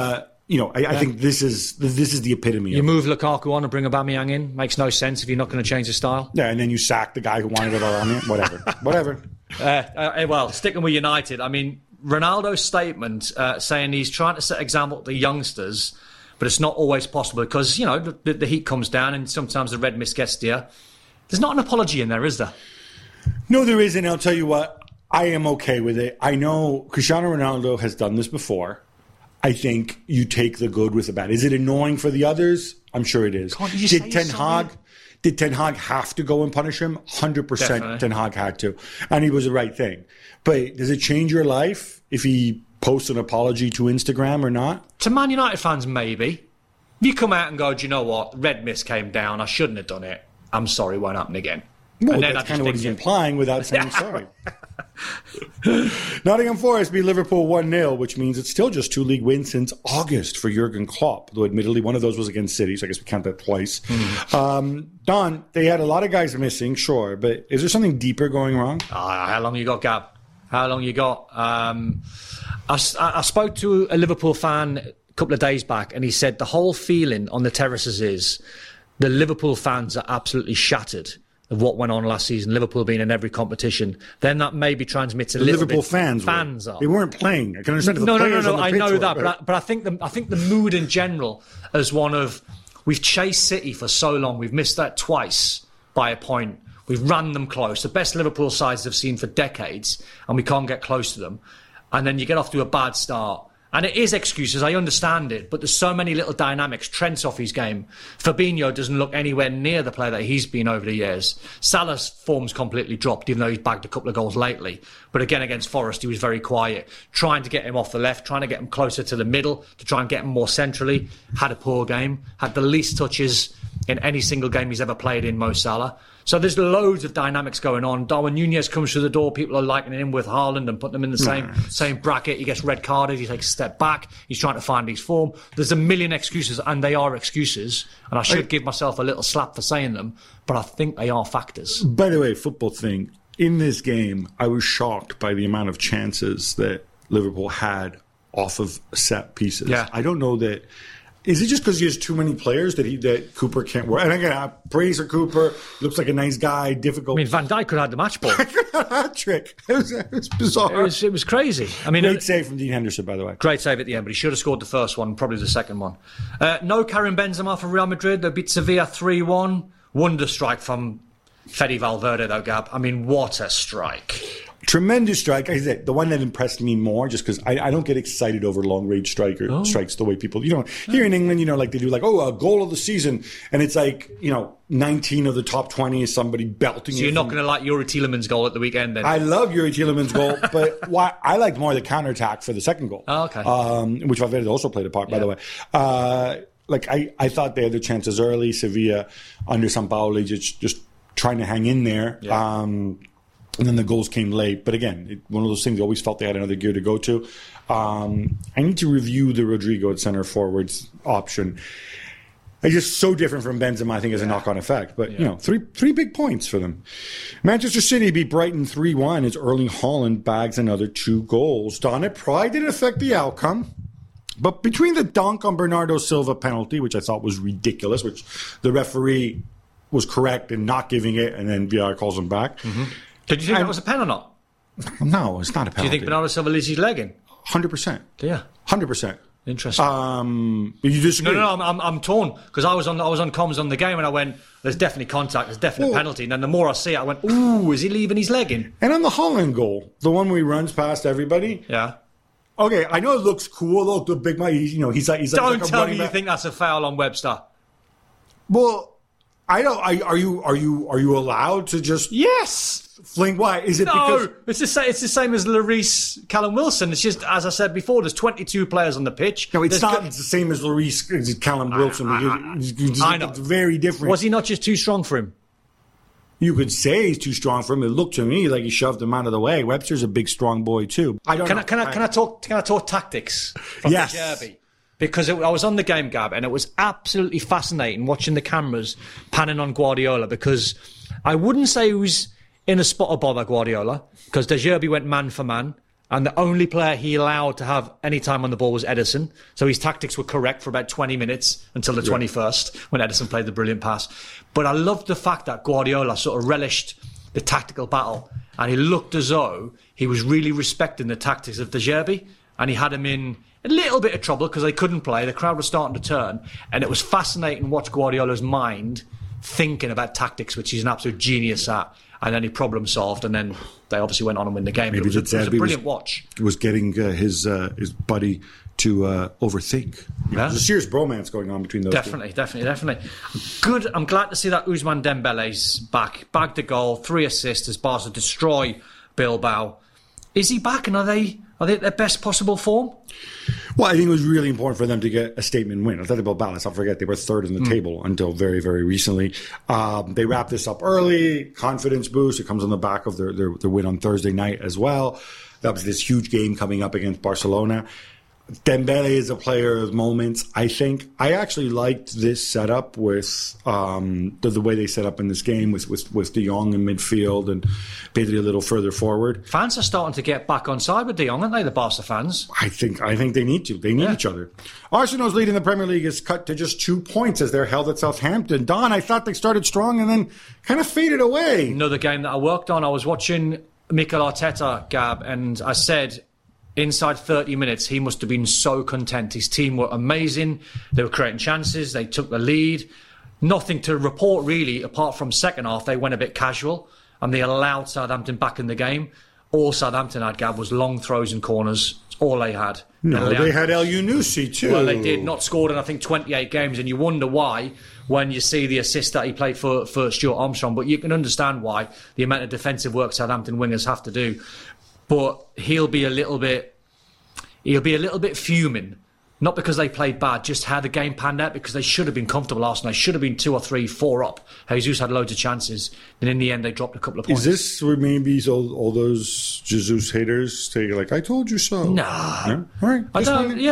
I think this is the epitome. You move Lukaku on and bring Aubameyang in. Makes no sense if you're not going to change the style. Yeah, and then you sack the guy who wanted it all on it. Whatever. Well, sticking with United, I mean, Ronaldo's statement saying he's trying to set example to the youngsters, but it's not always possible because, the heat comes down and sometimes the red mist gets to you. There's not an apology in there, is there? No, there isn't. I'll tell you what, I am okay with it. I know Cristiano Ronaldo has done this before. I think you take the good with the bad. Is it annoying for the others? I'm sure it is. Did Ten Hag have to go and punish him? 100% Ten Hag had to. And he was the right thing. But does it change your life if he posts an apology to Instagram or not? To Man United fans, maybe. If you come out and go, do you know what? Red mist came down. I shouldn't have done it. I'm sorry, won't happen again. Well, and that's kind of what he's implying without saying sorry. Nottingham Forest beat Liverpool 1-0, which means it's still just 2 league wins since August for Jurgen Klopp, though admittedly one of those was against City, so I guess we count that twice. Don, they had a lot of guys missing, sure, but is there something deeper going wrong? How long you got, Gab? How long you got? I spoke to a Liverpool fan a couple of days back, and he said the whole feeling on the terraces is the Liverpool fans are absolutely shattered of what went on last season, Liverpool being in every competition. Then that maybe transmits a little Liverpool bit. Fans are. They weren't playing. I can understand if the players on the I pitch know were, that, but I think the mood in general is one of we've chased City for so long, we've missed that twice by a point. We've run them close, the best Liverpool sides have seen for decades, and we can't get close to them. And then you get off to a bad start. And it is excuses, I understand it, but there's so many little dynamics. Trent's off his game. Fabinho doesn't look anywhere near the player that he's been over the years. Salah's form's completely dropped, even though he's bagged a couple of goals lately. But again, against Forest, he was very quiet. Trying to get him off the left, trying to get him closer to the middle, to try and get him more centrally. Had a poor game. Had the least touches in any single game he's ever played in, Mo Salah. So there's loads of dynamics going on. Darwin Núñez comes through the door. People are likening him with Haaland and putting them in the same bracket. He gets red carded. He takes a step back. He's trying to find his form. There's a million excuses, and they are excuses. And I should give myself a little slap for saying them, but I think they are factors. By the way, football thing. In this game, I was shocked by the amount of chances that Liverpool had off of set pieces. Yeah. I don't know that... Is it just because he has too many players that Cooper can't work? And again, I praise for Cooper. Looks like a nice guy, difficult. I mean, Van Dijk could have had the match ball. Hat trick. It was bizarre. It was crazy. I mean, great save from Dean Henderson, by the way. Great save at the end, but he should have scored the first one, probably the second one. No Karim Benzema for Real Madrid. They beat Sevilla 3-1. Wonder strike from Fede Valverde, though, Gab. I mean, what a strike. Tremendous strike. I said the one that impressed me more, just because I don't get excited over long range strikes the way people, here in England, like they do, like, a goal of the season, and it's like 19 of the top 20 is somebody belting. So you're not going to like Yuri Tielemans' goal at the weekend, then? I love Yuri Tielemans' goal, but I liked more the counterattack for the second goal. Oh, okay. Which Valverde also played a part, by the way. I thought they had their chances early. Sevilla under Sampaoli just trying to hang in there. Yeah. And then the goals came late. But again, one of those things, I always felt they had another gear to go to. I need to review the Rodrigo at center forwards option. It's just so different from Benzema, I think, as a knock-on effect. But, three big points for them. Manchester City beat Brighton 3-1 as Erling Haaland bags another 2 goals. Don, it probably didn't affect the outcome. But between the dunk on Bernardo Silva penalty, which I thought was ridiculous, which the referee was correct in not giving it, and then VAR calls him back. Mm-hmm. Did you think that was a pen or not? No, it's not a penalty. Do you think Bernardo Silva leaves his leg in? 100%. Yeah. 100%. Interesting. You disagree? No, I'm torn because I was on comms on the game and I went, "There's definitely contact, there's definitely penalty." And then the more I see it, I went, "Ooh, is he leaving his leg in?" And on the Haaland goal, the one where he runs past everybody. Yeah. Okay, I know it looks cool. Look, the big man. He's like. Don't tell me you think that's a foul on Webster. Well, I don't. Are you allowed to just? Yes. Fling? Why? Is it because... it's the same as Lloris, Callum Wilson. It's just, as I said before, there's 22 players on the pitch. No, it's not the same as Lloris, Callum Wilson. I know. It's very different. Was he not just too strong for him? You could say he's too strong for him. It looked to me like he shoved him out of the way. Webster's a big, strong boy too. Can I talk tactics from yes. the derby? Because I was on the game, Gab, and it was absolutely fascinating watching the cameras panning on Guardiola, because I wouldn't say he was in a spot of bother, Guardiola, because De Zerbi went man for man, And the only player he allowed to have any time on the ball was Ederson. So his tactics were correct for about 20 minutes until the 21st, when Ederson played the brilliant pass. But I loved the fact that Guardiola sort of relished the tactical battle. And he looked as though he was really respecting the tactics of De Zerbi. And he had him in a little bit of trouble because they couldn't play. The crowd was starting to turn. And it was fascinating to watch Guardiola's mind thinking about tactics, which he's an absolute genius at. And then he problem solved, and then they obviously went on and win the game. Maybe it was a brilliant watch. Was getting his buddy to overthink. There's a serious bromance going on between those two. Definitely. Good. I'm glad to see that Ousmane Dembele's back. Bagged a goal, 3 assists as Barca destroy Bilbao. Is he back, and are they at their best possible form? Well, I think it was really important for them to get a statement win. Athletic Bilbao, let's not forget, they were third in the table until very, very recently. They wrapped this up early, confidence boost. It comes on the back of their win on Thursday night as well. That was this huge game coming up against Barcelona. Dembele is a player of moments, I think. I actually liked this setup with the way they set up in this game with De Jong in midfield and Pedri a little further forward. Fans are starting to get back on side with De Jong, aren't they, the Barca fans? I think they need to. They need each other. Arsenal's lead in the Premier League is cut to just 2 points as they're held at Southampton. Don, I thought they started strong and then kind of faded away. Another game that I worked on, I was watching Mikel Arteta, Gab, and I said, inside 30 minutes, he must have been so content. His team were amazing. They were creating chances. They took the lead. Nothing to report, really, apart from second half. They went a bit casual, and they allowed Southampton back in the game. All Southampton had, Gab, was long throws and corners. It's all they had. No, they had El Yunusi, too. Well, they did. Not scored in, I think, 28 games, and you wonder why when you see the assist that he played for Stuart Armstrong. But you can understand why, the amount of defensive work Southampton wingers have to do. But he'll be a little bit fuming. Not because they played bad, just how the game panned out, because they should have been comfortable, Arsenal. They should have been 2 or 3, 4 up. Jesus had loads of chances, and in the end they dropped a couple of points. Is this where maybe all those Jesus haters say, like, I told you so? No. Yeah? All right. I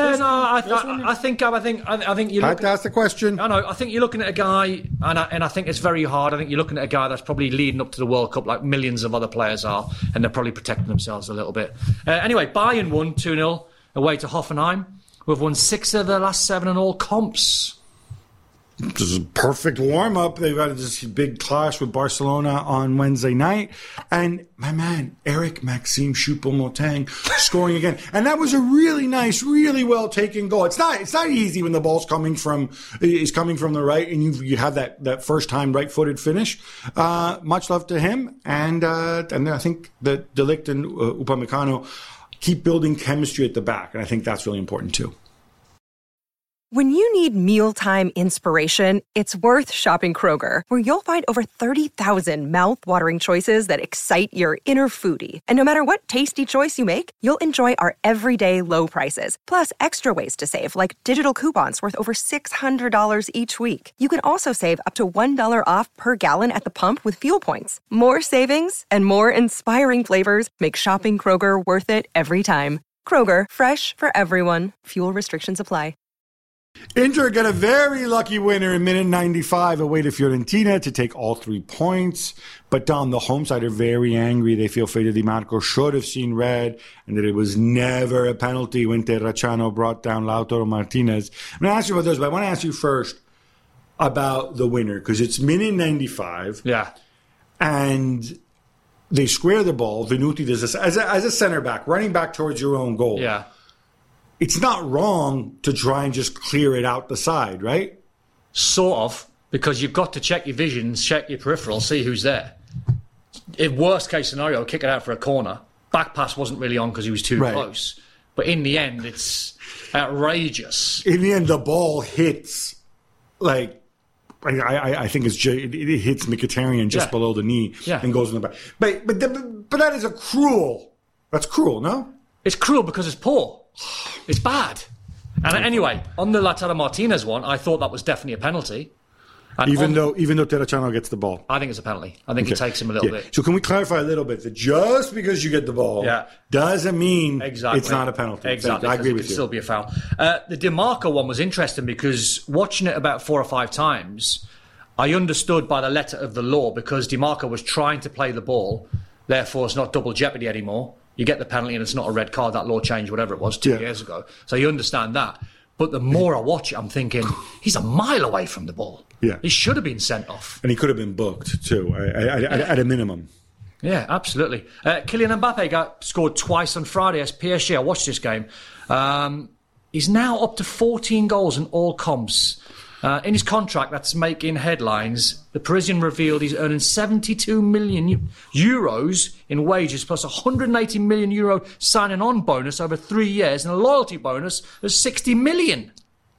think you I had to ask the question. I know. I think you're looking at a guy, and I think it's very hard. I think you're looking at a guy that's probably leading up to the World Cup like millions of other players are, and they're probably protecting themselves a little bit. Anyway, Bayern won 2-0 away to Hoffenheim. We've won 6 of the last 7 in all comps. This is a perfect warm-up. They've got this big clash with Barcelona on Wednesday night. And my man, Eric Maxime Choupo-Moting scoring again. And that was a really nice, really well-taken goal. It's not easy when the ball's coming from the right and you have that first-time right-footed finish. Much love to him. And I think that De Ligt and Upamecano keep building chemistry at the back, and I think that's really important too. When you need mealtime inspiration, it's worth shopping Kroger, where you'll find over 30,000 mouth-watering choices that excite your inner foodie. And no matter what tasty choice you make, you'll enjoy our everyday low prices, plus extra ways to save, like digital coupons worth over $600 each week. You can also save up to $1 off per gallon at the pump with fuel points. More savings and more inspiring flavors make shopping Kroger worth it every time. Kroger, fresh for everyone. Fuel restrictions apply. Inter got a very lucky winner in minute 95 away to Fiorentina to take all 3 points. But Dom, the home side are very angry. They feel Fede Di Marco should have seen red and that it was never a penalty when Terracciano brought down Lautaro Martinez. I'm going to ask you about those, but I want to ask you first about the winner because it's minute 95. Yeah. And they square the ball. Venuti does this as a center back, running back towards your own goal. Yeah. It's not wrong to try and just clear it out the side, right? Sort of, because you've got to check your vision, check your peripheral, see who's there. In worst case scenario, kick it out for a corner. Back pass wasn't really on because he was too close. But in the end, it's outrageous. In the end, the ball hits, like, I think it hits Mkhitaryan just below the knee and goes in the back. But that is that's cruel, no? It's cruel because it's poor. It's bad. And anyway, on the Lautaro Martinez one, I thought that was definitely a penalty. And even though Terracciano gets the ball. I think it's a penalty. I think he takes him a little bit. So can we clarify a little bit that just because you get the ball doesn't mean it's not a penalty. Exactly. I agree with you. It can still be a foul. The Di Marco one was interesting because watching it about 4 or 5 times, I understood by the letter of the law because Di Marco was trying to play the ball, therefore it's not double jeopardy anymore. you get the penalty and it's not a red card. That law changed, whatever it was, 2 years ago. So you understand that. But the more I watch it, I'm thinking, he's a mile away from the ball. Yeah. He should have been sent off. And he could have been booked, too, at a minimum. Yeah, absolutely. Kylian Mbappe scored twice on Friday as PSG. I watched this game. He's now up to 14 goals in all comps. In his contract that's making headlines, the Parisian revealed he's earning 72 million euros in wages plus a 180 million euro signing on bonus over 3 years and a loyalty bonus of 60 million.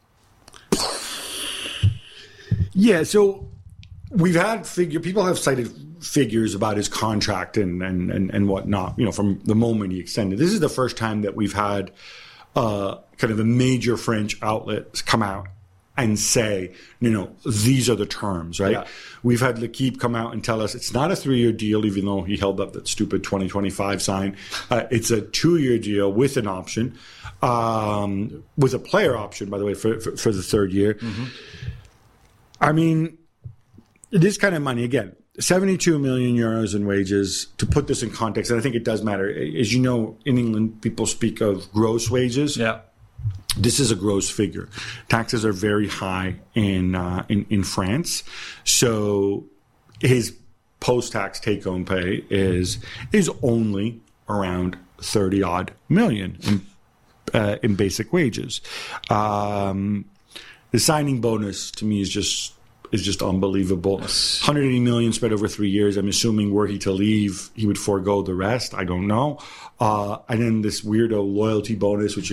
Yeah, so we've had people have cited figures about his contract and whatnot, from the moment he extended. This is the first time that we've had kind of a major French outlet come out and say, these are the terms, right? Yeah. We've had L'Équipe come out and tell us it's not a 3-year deal, even though he held up that stupid 2025 sign. It's a 2-year deal with an option, with a player option, by the way, for the 3rd year. Mm-hmm. I mean, this kind of money, again, 72 million euros in wages. To put this in context, and I think it does matter, as you know, in England, people speak of gross wages. Yeah. This is a gross figure. Taxes are very high in France, so his post-tax take-home pay is only around 30-odd million in basic wages. The signing bonus to me is just unbelievable. 180 million spread over 3 years. I'm assuming were he to leave, he would forego the rest. I don't know. And then this weirdo loyalty bonus, which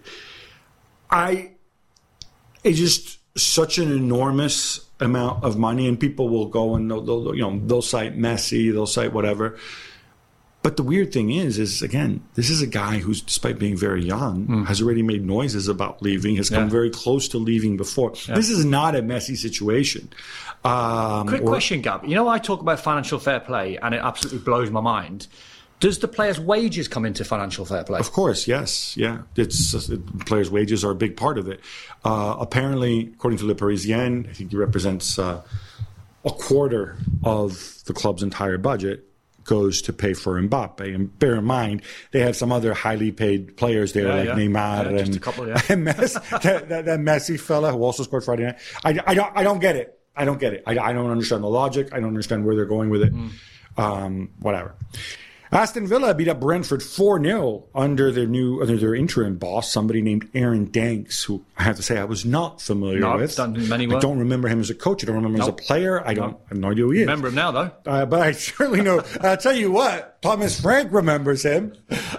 it's just such an enormous amount of money, and people will go and they'll cite Messi, they'll cite whatever. But the weird thing is again, this is a guy who's, despite being very young, has already made noises about leaving, has come very close to leaving before. Yeah. This is not a Messi situation. Quick question, Gab. I talk about financial fair play, and it absolutely blows my mind. Does the players' wages come into financial fair play? Of course, yes. Yeah. Players' wages are a big part of it. Apparently, according to Le Parisien, I think he represents a quarter of the club's entire budget goes to pay for Mbappe. And bear in mind, they have some other highly paid players there, Neymar and, a couple, and Messi, that Messi fella who also scored Friday night. I don't get it. I don't understand the logic. I don't understand where they're going with it. Whatever. Aston Villa beat up Brentford 4-0 under their interim boss, somebody named Aaron Danks, who I have to say I was not familiar with. I don't remember him as a coach. I don't remember him as a player. I have no idea who he is. Remember him now, though. But I certainly know. I'll tell you what, Thomas Frank remembers him.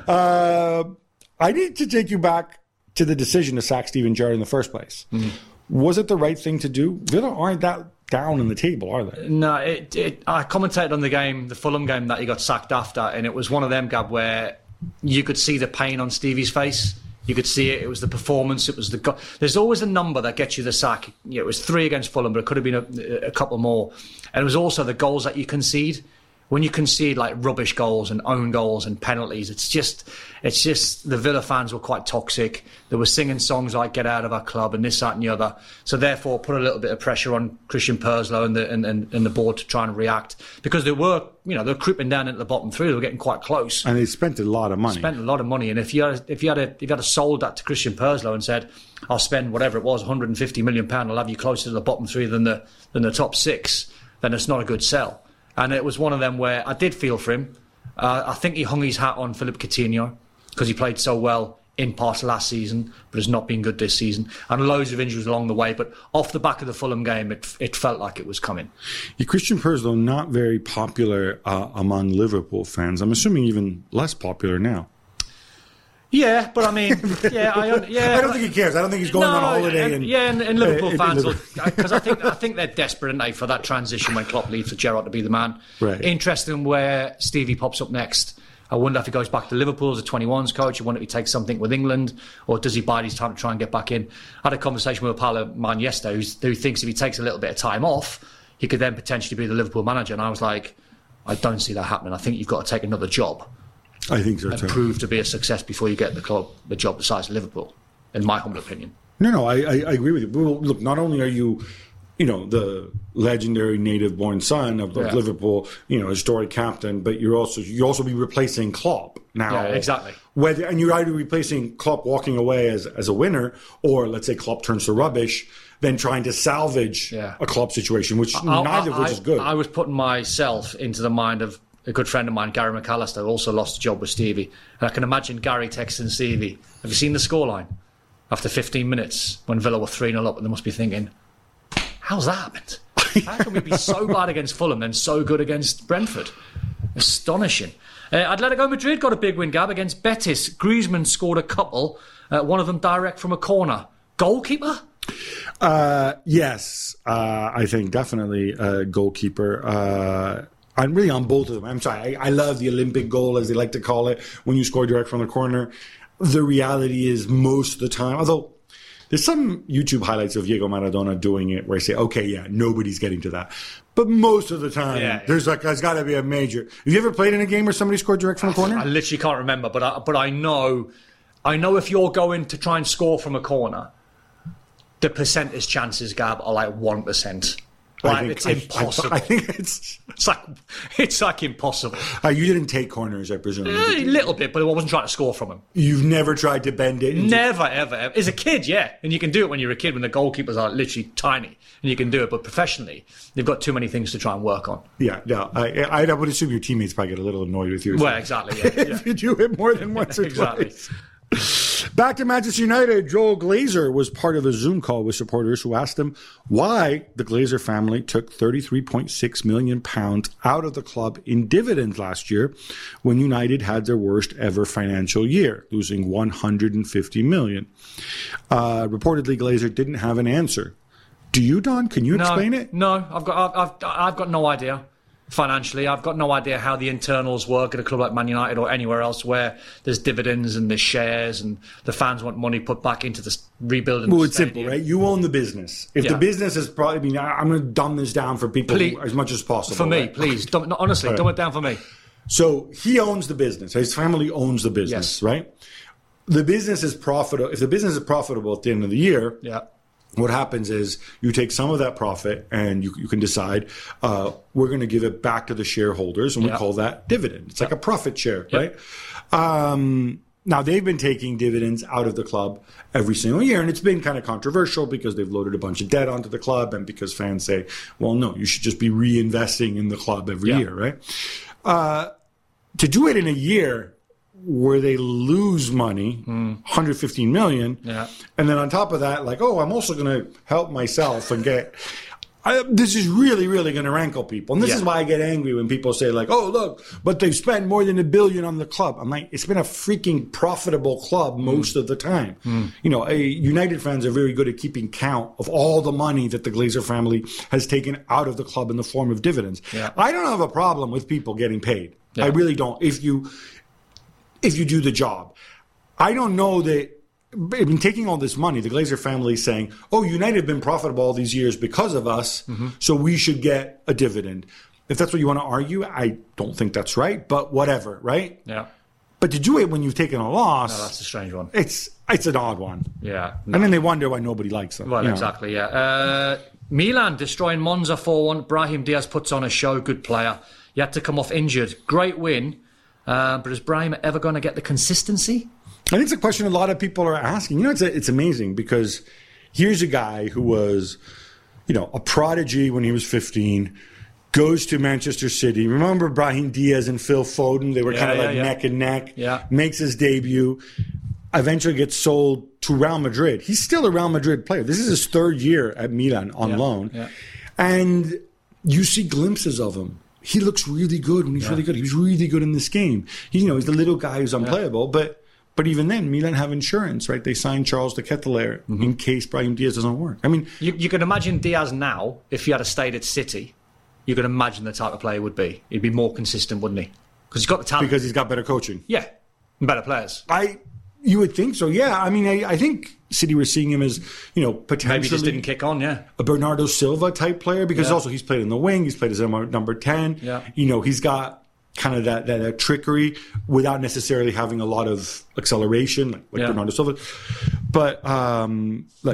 I need to take you back to the decision to sack Steven Gerrard in the first place. Mm-hmm. Was it the right thing to do? Villa aren't that down in the table, are they? No, I commentated on the Fulham game that he got sacked after, and it was one of them, Gab, where you could see the pain on Stevie's face. You could see it. It was the performance. It was there's always a number that gets you the sack. It was 3 against Fulham, but it could have been a couple more. And it was also the goals that you concede. When you concede like rubbish goals and own goals and penalties, it's just the Villa fans were quite toxic. They were singing songs like "Get out of our club" and this, that, and the other. So therefore, put a little bit of pressure on Christian Purslow and the board to try and react, because they were creeping down into the bottom 3. They were getting quite close, and they spent a lot of money. And if you had sold that to Christian Purslow and said, "I'll spend whatever it was, £150 million, I'll have you closer to the bottom 3 than the top 6," then it's not a good sell. And it was one of them where I did feel for him. I think he hung his hat on Philippe Coutinho because he played so well in parts last season, but has not been good this season. And loads of injuries along the way. But off the back of the Fulham game, it felt like it was coming. Christian Purslow, not very popular among Liverpool fans. I'm assuming even less popular now. Yeah, but I mean, I don't think he cares. I don't think he's going on holiday. And Liverpool fans, because I think they're desperate, aren't they, for that transition when Klopp leaves for Gerrard to be the man. Right. Interesting where Stevie pops up next. I wonder if he goes back to Liverpool as a 21s coach. I wonder if he takes something with England, or does he bide his time to try and get back in? I had a conversation with a pal of mine yesterday who thinks if he takes a little bit of time off, he could then potentially be the Liverpool manager. And I was like, I don't see that happening. I think you've got to take another job. I think so too. And prove to be a success before you get the job the size of Liverpool, in my humble opinion. No, I agree with you. Well, look, not only are you the legendary native-born son of Liverpool, historic captain, but you also be replacing Klopp now. Yeah, exactly. And you're either replacing Klopp walking away as a winner, or let's say Klopp turns to rubbish, then trying to salvage a Klopp situation, which neither of which is good. I was putting myself into the mind of a good friend of mine, Gary McAllister, who also lost a job with Stevie. And I can imagine Gary texting Stevie, have you seen the scoreline? After 15 minutes, when Villa were 3-0 up, and they must be thinking, how's that happened? How can we be so bad against Fulham and so good against Brentford? Astonishing. Atletico Madrid got a big win, Gab, against Betis. Griezmann scored a couple, one of them direct from a corner. Goalkeeper? Yes, I think definitely a goalkeeper. I'm really on both of them. I'm sorry. I love the Olympic goal, as they like to call it, when you score direct from the corner. The reality is most of the time, although there's some YouTube highlights of Diego Maradona doing it where I say, okay, yeah, nobody's getting to that. But most of the time, there's got to be a major. Have you ever played in a game where somebody scored direct from the corner? I literally can't remember, but I know if you're going to try and score from a corner, the percentage chances, Gab, are like 1%. It's impossible. I think it's like impossible. You didn't take corners, I presume. A little bit, but I wasn't trying to score from them. You've never tried to bend it? Never, ever. As a kid, yeah. And you can do it when you're a kid, when the goalkeepers are literally tiny, and you can do it. But professionally, you've got too many things to try and work on. Yeah, no. I would assume your teammates probably get a little annoyed with you. Well, exactly, yeah. If you do it more than once or twice. Back to Manchester United, Joel Glazer was part of a Zoom call with supporters who asked him why the Glazer family took £33.6 million out of the club in dividends last year when United had their worst ever financial year, losing $150 million. Reportedly, Glazer didn't have an answer. Do you, Don? Can you explain it? No, I've got no idea. Financially, I've got no idea how the internals work at a club like Man United or anywhere else where there's dividends and there's shares and the fans want money put back into the rebuilding. Well, it's simple, right? You own the business. If the business is probably, I'm going to dumb this down for people as much as possible. For me, please. Honestly, dumb it down for me. So he owns the business. His family owns the business, right? The business is profitable. If the business is profitable at the end of the year, what happens is you take some of that profit and you can decide we're going to give it back to the shareholders, and we call that dividend. It's like a profit share, right? Now, they've been taking dividends out of the club every single year, and it's been kind of controversial because they've loaded a bunch of debt onto the club and because fans say, well, no, you should just be reinvesting in the club every year, right? To do it in a year where they lose money, $115 million, and then on top of that, like, I'm also going to help myself and get... this is really, really going to rankle people. And this is why I get angry when people say, like, oh, look, but they've spent more than $1 billion on the club. I'm like, it's been a freaking profitable club most of the time. United fans are very good at keeping count of all the money that the Glazer family has taken out of the club in the form of dividends. I don't have a problem with people getting paid. I really don't. If you do the job. I don't know that, in taking all this money, the Glazer family is saying, United have been profitable all these years because of us, so we should get a dividend. If that's what you want to argue, I don't think that's right, but whatever, right? Yeah. But to do it when you've taken a loss... No, that's a strange one. It's an odd one. Yeah. No. And then they wonder why nobody likes them. Well, exactly, Milan destroying Monza 4-1. Brahim Diaz puts on a show, good player. He had to come off injured. Great win. But is Brahim ever going to get the consistency? I think it's a question a lot of people are asking. It's amazing because here's a guy who was, a prodigy when he was 15, goes to Manchester City. Remember Brahim Diaz and Phil Foden? They were kind of neck and neck. Yeah. Makes his debut. Eventually gets sold to Real Madrid. He's still a Real Madrid player. This is his third year at Milan on loan. Yeah. And you see glimpses of him. He looks really good when he's really good. He was really good in this game. He's the little guy who's unplayable. But even then, Milan have insurance, right? They signed Charles de Ketelaere in case Brahim Diaz doesn't work. I mean, you can imagine Diaz now, if he had stayed at City, you can imagine the type of player he would be. He'd be more consistent, wouldn't he? Because he's got the talent. Because he's got better coaching. Yeah, and better players. You would think so, yeah. I mean, I think City were seeing him as, potentially... Maybe just didn't kick on, a Bernardo Silva type player, because also he's played in the wing, he's played as number 10. Yeah. He's got kind of that trickery without necessarily having a lot of acceleration, like Bernardo Silva. But,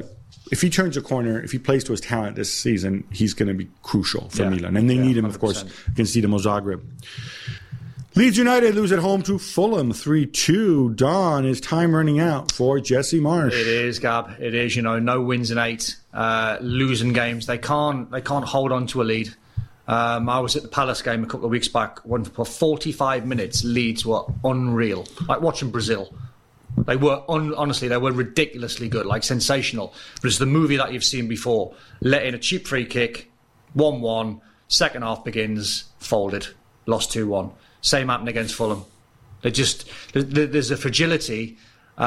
if he turns a corner, if he plays to his talent this season, he's going to be crucial for Milan. And they need him, 100%. Of course, against Dinamo Zagreb. Leeds United lose at home to Fulham 3-2. Don, is time running out for Jesse Marsch? It is, Gab. It is. No wins in 8, losing games. They can't hold on to a lead. I was at the Palace game a couple of weeks back. For 45 minutes, Leeds were unreal. Like watching Brazil. They were, honestly, they were ridiculously good, like sensational. But it's the movie that you've seen before. Let in a cheap free kick, 1-1, second half begins, folded, lost 2-1. Same happened against Fulham. There's a fragility.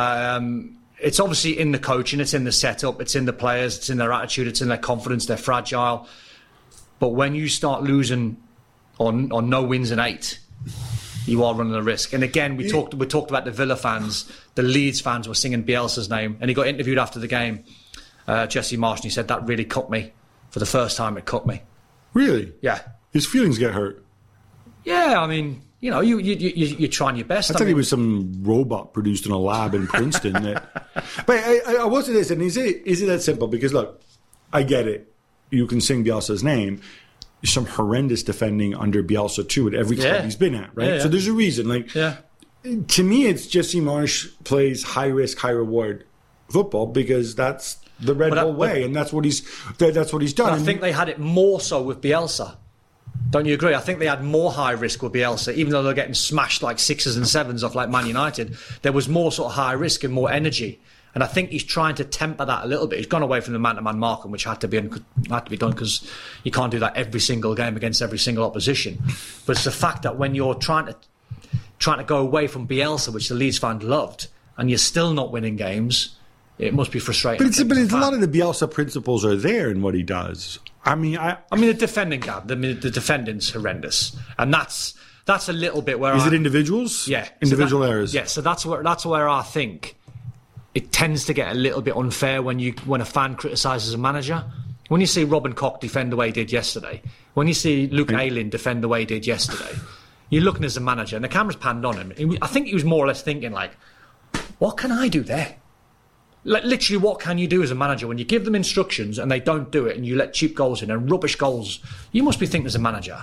It's obviously in the coaching, it's in the setup, it's in the players, it's in their attitude, it's in their confidence, they're fragile. But when you start losing on no wins in 8, you are running a risk. And again, we talked about the Villa fans. The Leeds fans were singing Bielsa's name. And he got interviewed after the game, Jesse Marsch, and he said, that really cut me. For the first time, it cut me. Really? Yeah. His feelings get hurt. Yeah, I mean, you're trying your best. I thought he was some robot produced in a lab in Princeton. But I will say this, and is it that simple? Because, look, I get it. You can sing Bielsa's name. Some horrendous defending under Bielsa too at every club he's been at, right? Yeah. So there's a reason. To me, it's Jesse Marsch plays high risk, high reward football because that's the Red Bull way, and that's what he's done. I think they had it more so with Bielsa. Don't you agree? I think they had more high risk with Bielsa, even though they're getting smashed like 6s and 7s off like Man United. There was more sort of high risk and more energy. And I think he's trying to temper that a little bit. He's gone away from the man-to-man marking, which had to be done because you can't do that every single game against every single opposition. But it's the fact that when you're trying to go away from Bielsa, which the Leeds fan loved, and you're still not winning games, it must be frustrating. But it's a lot of the Bielsa principles are there in what he does. I mean, the defending, Gab, the defending's horrendous, and that's a little bit where is it individuals? Yeah, individual errors. Yeah, so that's where I think it tends to get a little bit unfair when a fan criticises a manager. When you see Robin Koch defend the way he did yesterday, when you see Luke Ayling defend the way he did yesterday, you're looking as a manager, and the camera's panned on him. I think he was more or less thinking, like, what can I do there? Like, literally, what can you do as a manager when you give them instructions and they don't do it and you let cheap goals in and rubbish goals? You must be thinking as a manager,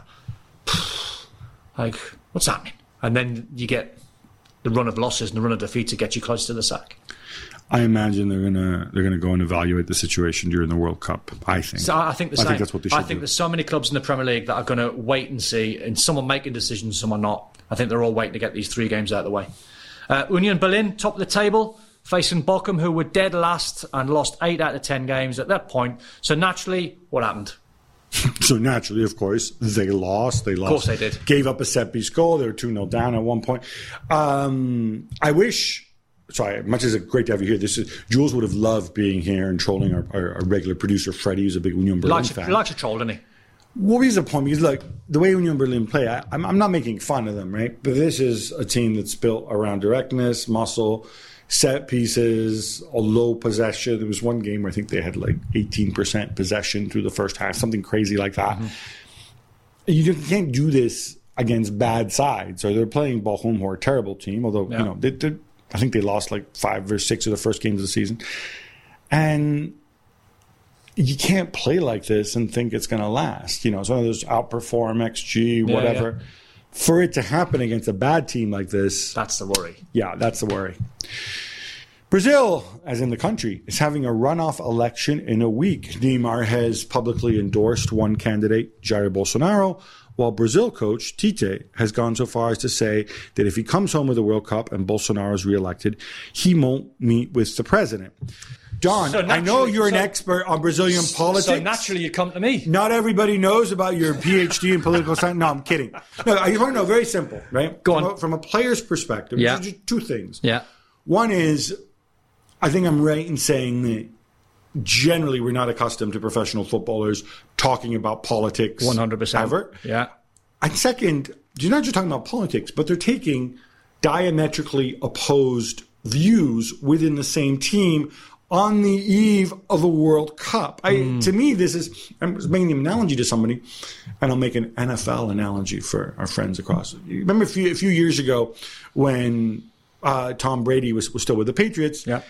like, what's happening? And then you get the run of losses and the run of defeat to get you close to the sack. I imagine they're gonna go and evaluate the situation during the World Cup. I think. So I think the same. I think that's what they should do. I think there's so many clubs in the Premier League that are going to wait and see, and some are making decisions, some are not. I think they're all waiting to get these 3 games out of the way. Union Berlin, top of the table, facing Bochum, who were dead last and lost 8 out of 10 games at that point. So naturally, what happened? So naturally, of course, they lost. Of course they did. Gave up a set-piece goal. They were 2-0 down at one point. I wish... Sorry, much as it's great to have you here. Jules would have loved being here and trolling our regular producer, Freddie, who's a big Union Berlin fan. He likes to troll, doesn't he? What is the point? Because, look, the way Union Berlin play, I'm not making fun of them, right? But this is a team that's built around directness, muscle, set pieces, a low possession. There was one game where I think they had like 18% possession through the first half, something crazy like that. Mm-hmm. You can't do this against bad sides. Or they're playing Bochum, who are a terrible team, although, I think they lost like 5 or 6 of the first games of the season. And you can't play like this and think it's going to last. It's one of those outperform, XG, whatever. Yeah. For it to happen against a bad team like this... That's the worry. Yeah, that's the worry. Brazil, as in the country, is having a runoff election in a week. Neymar has publicly endorsed one candidate, Jair Bolsonaro, while Brazil coach Tite has gone so far as to say that if he comes home with the World Cup and Bolsonaro is reelected, he won't meet with the president. Don, I know you're an expert on Brazilian politics. So naturally you come to me. Not everybody knows about your PhD in political science. No, I'm kidding. No, you want to know, very simple, right? Go on. From a player's perspective, there's just 2 things. Yeah. One is, I think I'm right in saying that generally we're not accustomed to professional footballers talking about politics 100% ever. Yeah. And second, you're not just talking about politics, but they're taking diametrically opposed views within the same team on the eve of a World Cup. To me, I was making the analogy to somebody, and I'll make an NFL analogy for our friends across. You remember a few years ago when Tom Brady was still with the Patriots? Yeah.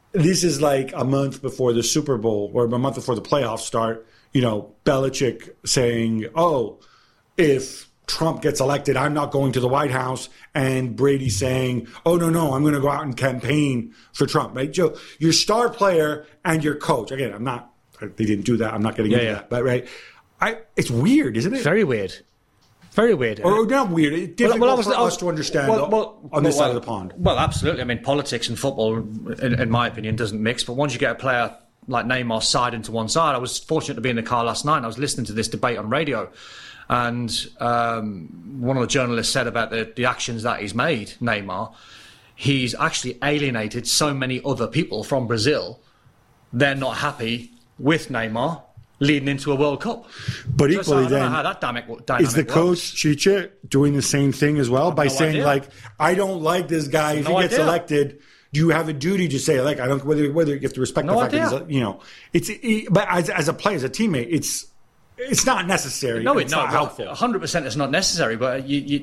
this is like a month before the Super Bowl or a month before the playoffs start, Belichick saying, oh, if Trump gets elected, I'm not going to the White House, and Brady saying, oh, no, I'm going to go out and campaign for Trump, right? Joe, your star player and your coach. Again, they didn't do that. I'm not getting into that, but right. It's weird, isn't it? Very weird. Very weird. Or not weird. It's difficult for us to understand on this side of the pond. Well, absolutely. I mean, politics and football, in my opinion, doesn't mix. But once you get a player like Neymar side into one side, I was fortunate to be in the car last night and I was listening to this debate on radio. And one of the journalists said about the actions that he's made, Neymar, he's actually alienated so many other people from Brazil. They're not happy with Neymar leading into a World Cup. But so equally, I don't know how that dynamic is the coach Chiche doing the same thing as well by saying idea. I don't like this guy. If he gets elected, you have a duty to say I don't whether you have to respect the fact that he's, but as a player, as a teammate, it's not necessary. No, it's not helpful. 100% it's not necessary. But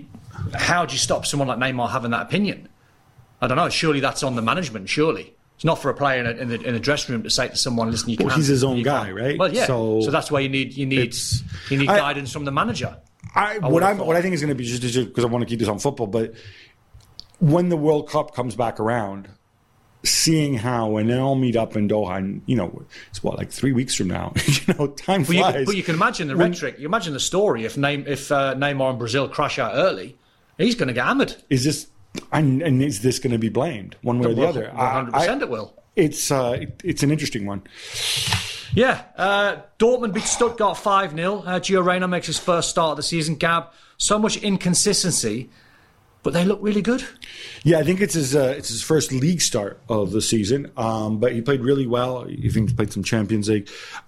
how do you stop someone like Neymar having that opinion? I don't know. Surely that's on the management. Surely. It's not for a player in the dressing room to say to someone, "Listen, you can't." Well, he's his own guy, right? Well, yeah. So that's why you need guidance from the manager. What I think is going to be just because I want to keep this on football, but when the World Cup comes back around, seeing how when they all meet up in Doha, and it's like 3 weeks from now. Time flies. But you can imagine the rhetoric. You imagine the story if Neymar and Brazil crash out early, he's going to get hammered. Is this? And is this going to be blamed one way or the other? 100% it will. It's an interesting one. Yeah. Dortmund beat Stuttgart 5-0. Gio Reyna makes his first start of the season. Gab, so much inconsistency, but they look really good. Yeah, I think it's his first league start of the season. But he played really well. I think he played some Champions League.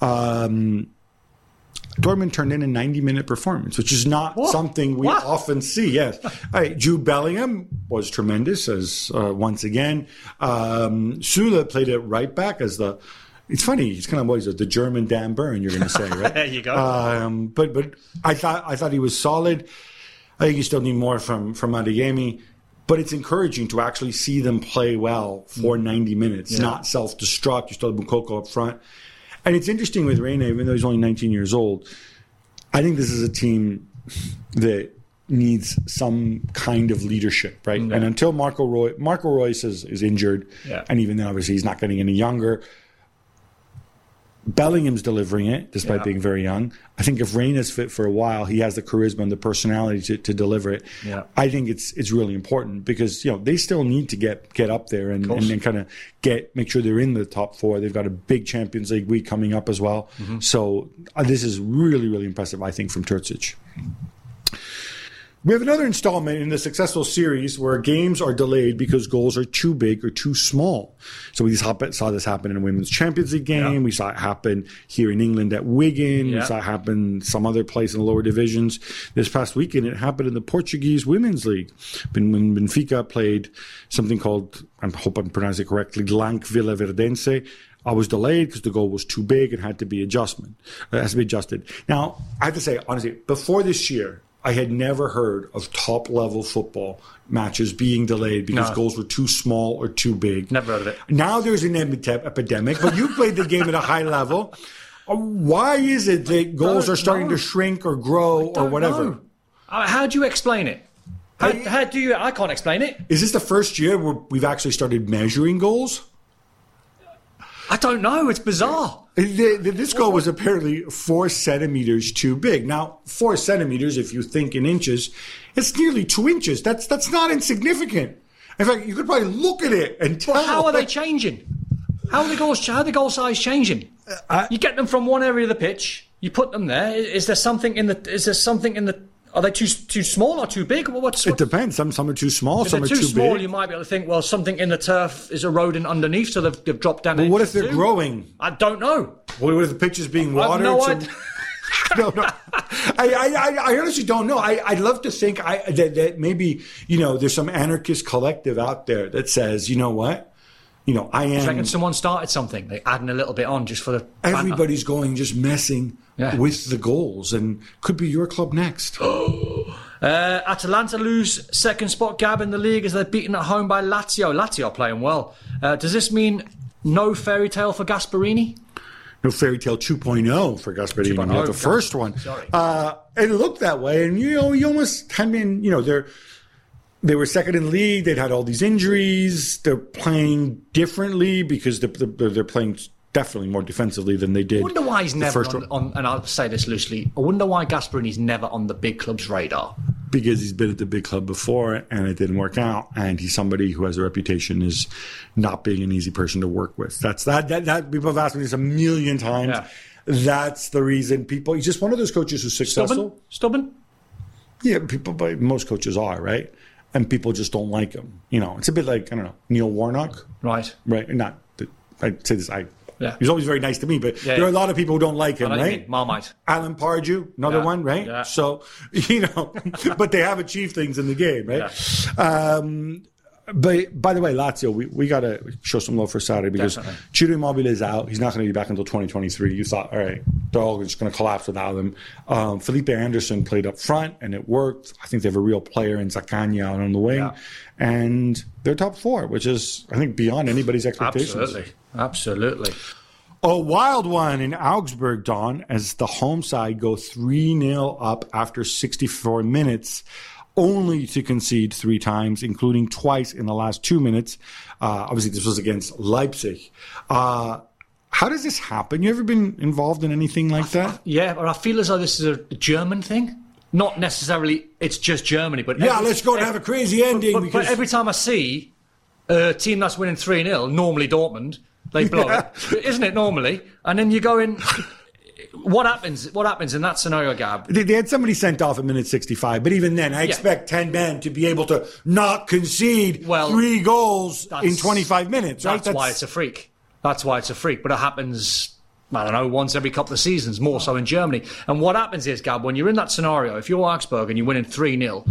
Dortmund turned in a 90-minute performance, which is not something we often see. Yes, Jude Bellingham was tremendous as once again. Süle played it right back as the. It's funny. He's kind of the German Dan Burn. You're going to say, right? There you go. But I thought he was solid. I think you still need more from Adeyemi. But it's encouraging to actually see them play well for 90 minutes, not self-destruct. You still have Moukoko up front. And it's interesting with Reyna, even though he's only 19 years old, I think this is a team that needs some kind of leadership, right? Mm-hmm. And until Marco Reus is injured, and even then, obviously, he's not getting any younger, Bellingham's delivering it, despite being very young. I think if Reyna's fit for a while, he has the charisma and the personality to deliver it. Yeah. I think it's really important because they still need to get up there and kind of make sure they're in the top four. They've got a big Champions League week coming up as well. Mm-hmm. So this is really, really impressive, I think, from Terzic. We have another installment in the successful series where games are delayed because goals are too big or too small. So we saw this happen in a Women's Champions League game. Yeah. We saw it happen here in England at Wigan. Yeah. We saw it happen some other place in the lower divisions. This past weekend, it happened in the Portuguese Women's League. When Benfica played something called, I hope I'm pronouncing it correctly, Lank Villaverdense. I was delayed because the goal was too big and had to be adjusted. Now, I have to say, honestly, before this year, I had never heard of top-level football matches being delayed because goals were too small or too big. Never heard of it. Now there's an epidemic, but you played the game at a high level. Why is it that goals are starting to shrink or grow or whatever? How do you explain it? I can't explain it. Is this the first year where we've actually started measuring goals? I don't know. It's bizarre. This goal was apparently 4 centimeters too big. Now, 4 centimeters, if you think in inches, it's nearly 2 inches. That's not insignificant. In fact, you could probably look at it and tell. Well, how are they changing? How are the goal size changing? You get them from one area of the pitch. You put them there. Is there something in the? Are they too small or too big? It depends. Some are too small, some are too big. If they're too small, you might be able to think, well, something in the turf is eroding underneath, so they've dropped down. But what if they're growing? I don't know. What if the pitch is being watered? I have no idea. No. I honestly don't know. I'd love to think that maybe, there's some anarchist collective out there that says, you know what? I am. I reckon someone started something. They're adding a little bit on just for the. Everybody's going just messing with the goals, and could be your club next. Atalanta lose second spot, Gab, in the league as they're beaten at home by Lazio. Lazio are playing well. Does this mean no fairy tale for Gasperini? No fairy tale 2.0 for Gasperini. Not the first one. Sorry. It looked that way, and you almost had been, they were second in the league. They'd had all these injuries. They're playing differently because they're playing definitely more defensively than they did. I wonder why he's never on, and I'll say this loosely, I wonder why Gasperini's never on the big club's radar. Because he's been at the big club before and it didn't work out, and he's somebody who has a reputation as not being an easy person to work with. That people have asked me this a million times. Yeah. That's the reason he's just one of those coaches who's successful. Stubborn? Yeah, but most coaches are, right? And people just don't like him. It's a bit like, I don't know, Neil Warnock. Right. I'd say this, he's always very nice to me, but there are a lot of people who don't like him, right? Marmite. Alan Pardew, another one, right? Yeah. So, but they have achieved things in the game, right? Yeah. But by the way, Lazio, we got to show some love for Sarri because Ciro Immobile is out. He's not going to be back until 2023. You thought, all right, they're all just going to collapse without him. Felipe Anderson played up front, and it worked. I think they have a real player in Zaccagni out on the wing. Yeah. And they're top four, which is, I think, beyond anybody's expectations. Absolutely. A wild one in Augsburg, Don, as the home side go 3-0 up after 64 minutes, only to concede 3 times, including twice in the last 2 minutes. Obviously, this was against Leipzig. How does this happen? You ever been involved in anything like that? Yeah, but I feel as though this is a German thing. Not necessarily it's just Germany, but... let's go and have a crazy ending. But every time I see a team that's winning 3-0, normally Dortmund, they blow it. Isn't it normally? And then you go in... What happens in that scenario, Gab? They had somebody sent off at minute 65, but even then, I expect 10 men to be able to not concede 3 goals in 25 minutes. Right? That's why it's a freak. But it happens, I don't know, once every couple of seasons, more so in Germany. And what happens is, Gab, when you're in that scenario, if you're Augsburg and you're winning 3-0,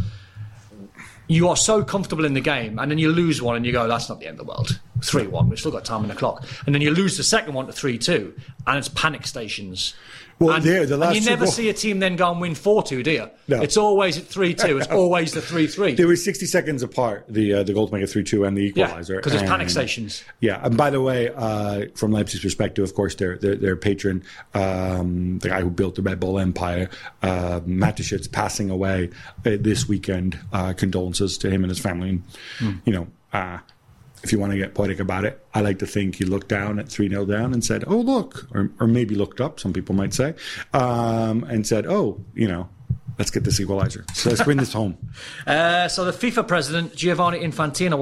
you are so comfortable in the game, and then you lose one and you go, that's not the end of the world. 3-1, we've still got time on the clock. And then you lose the second one to 3-2, and it's panic stations. Well, and you never see a team then go and win 4-2, do you? No. It's always at 3-2. It's always the 3-3. They were 60 seconds apart, the goal to make it 3-2 and the equalizer. Because it's panic stations. Yeah, and by the way, from Leipzig's perspective, of course, their patron, the guy who built the Red Bull empire, Mateschitz, passing away this weekend. Condolences to him and his family. And, if you want to get poetic about it, I like to think he looked down at 3-0 down and said, oh, look, or maybe looked up, some people might say, and said, let's get this equalizer. So let's bring this home. So the FIFA president, Giovanni Infantino,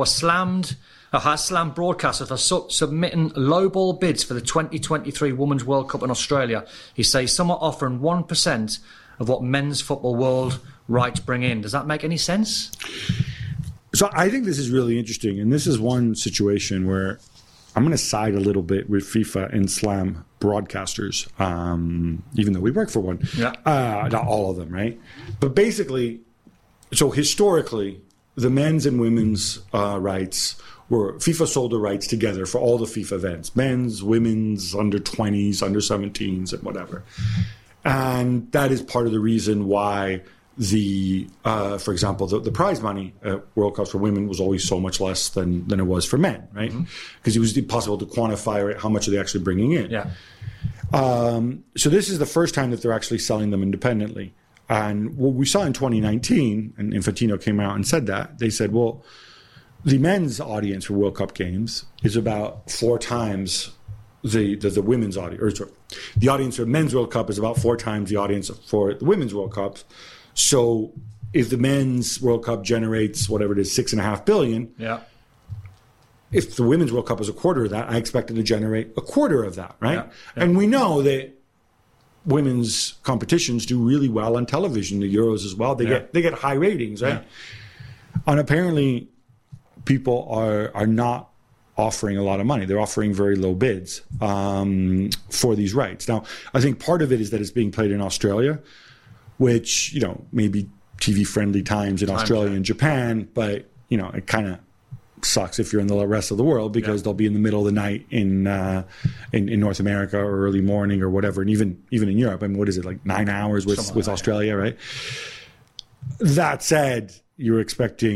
has slammed broadcasters for submitting lowball bids for the 2023 Women's World Cup in Australia. He says some are offering 1% of what men's football world rights bring in. Does that make any sense? So I think this is really interesting, and this is one situation where I'm going to side a little bit with FIFA and slam broadcasters, even though we work for one. Yeah. Not all of them, right? But basically, so historically, the men's and women's rights were FIFA sold the rights together for all the FIFA events, men's, women's, under 20s, under 17s, and whatever. And that is part of the reason why for example, the prize money at World Cups for women was always so much less than it was for men, right? Because it was impossible to quantify how much are they actually bringing in. Yeah. So this is the first time that they're actually selling them independently. And what we saw in 2019, and Infantino came out and said that, they said, well, the men's audience for World Cup games is about 4 times the women's audience. Or sorry, the audience for men's World Cup is about 4 times the audience for the women's World Cups. So if the men's World Cup generates whatever it is, $6.5 billion, if the women's World Cup is a quarter of that, I expect it to generate a quarter of that, right? Yeah. And we know that women's competitions do really well on television, the Euros as well. They get high ratings, right? Yeah. And apparently people are not offering a lot of money. They're offering very low bids for these rights. Now, I think part of it is that it's being played in Australia, which, maybe TV-friendly times in Australia and Japan, but, it kind of sucks if you're in the rest of the world because they'll be in the middle of the night in North America or early morning or whatever, and even in Europe. I mean, what is it, like 9 hours with Australia, right? That said, you're expecting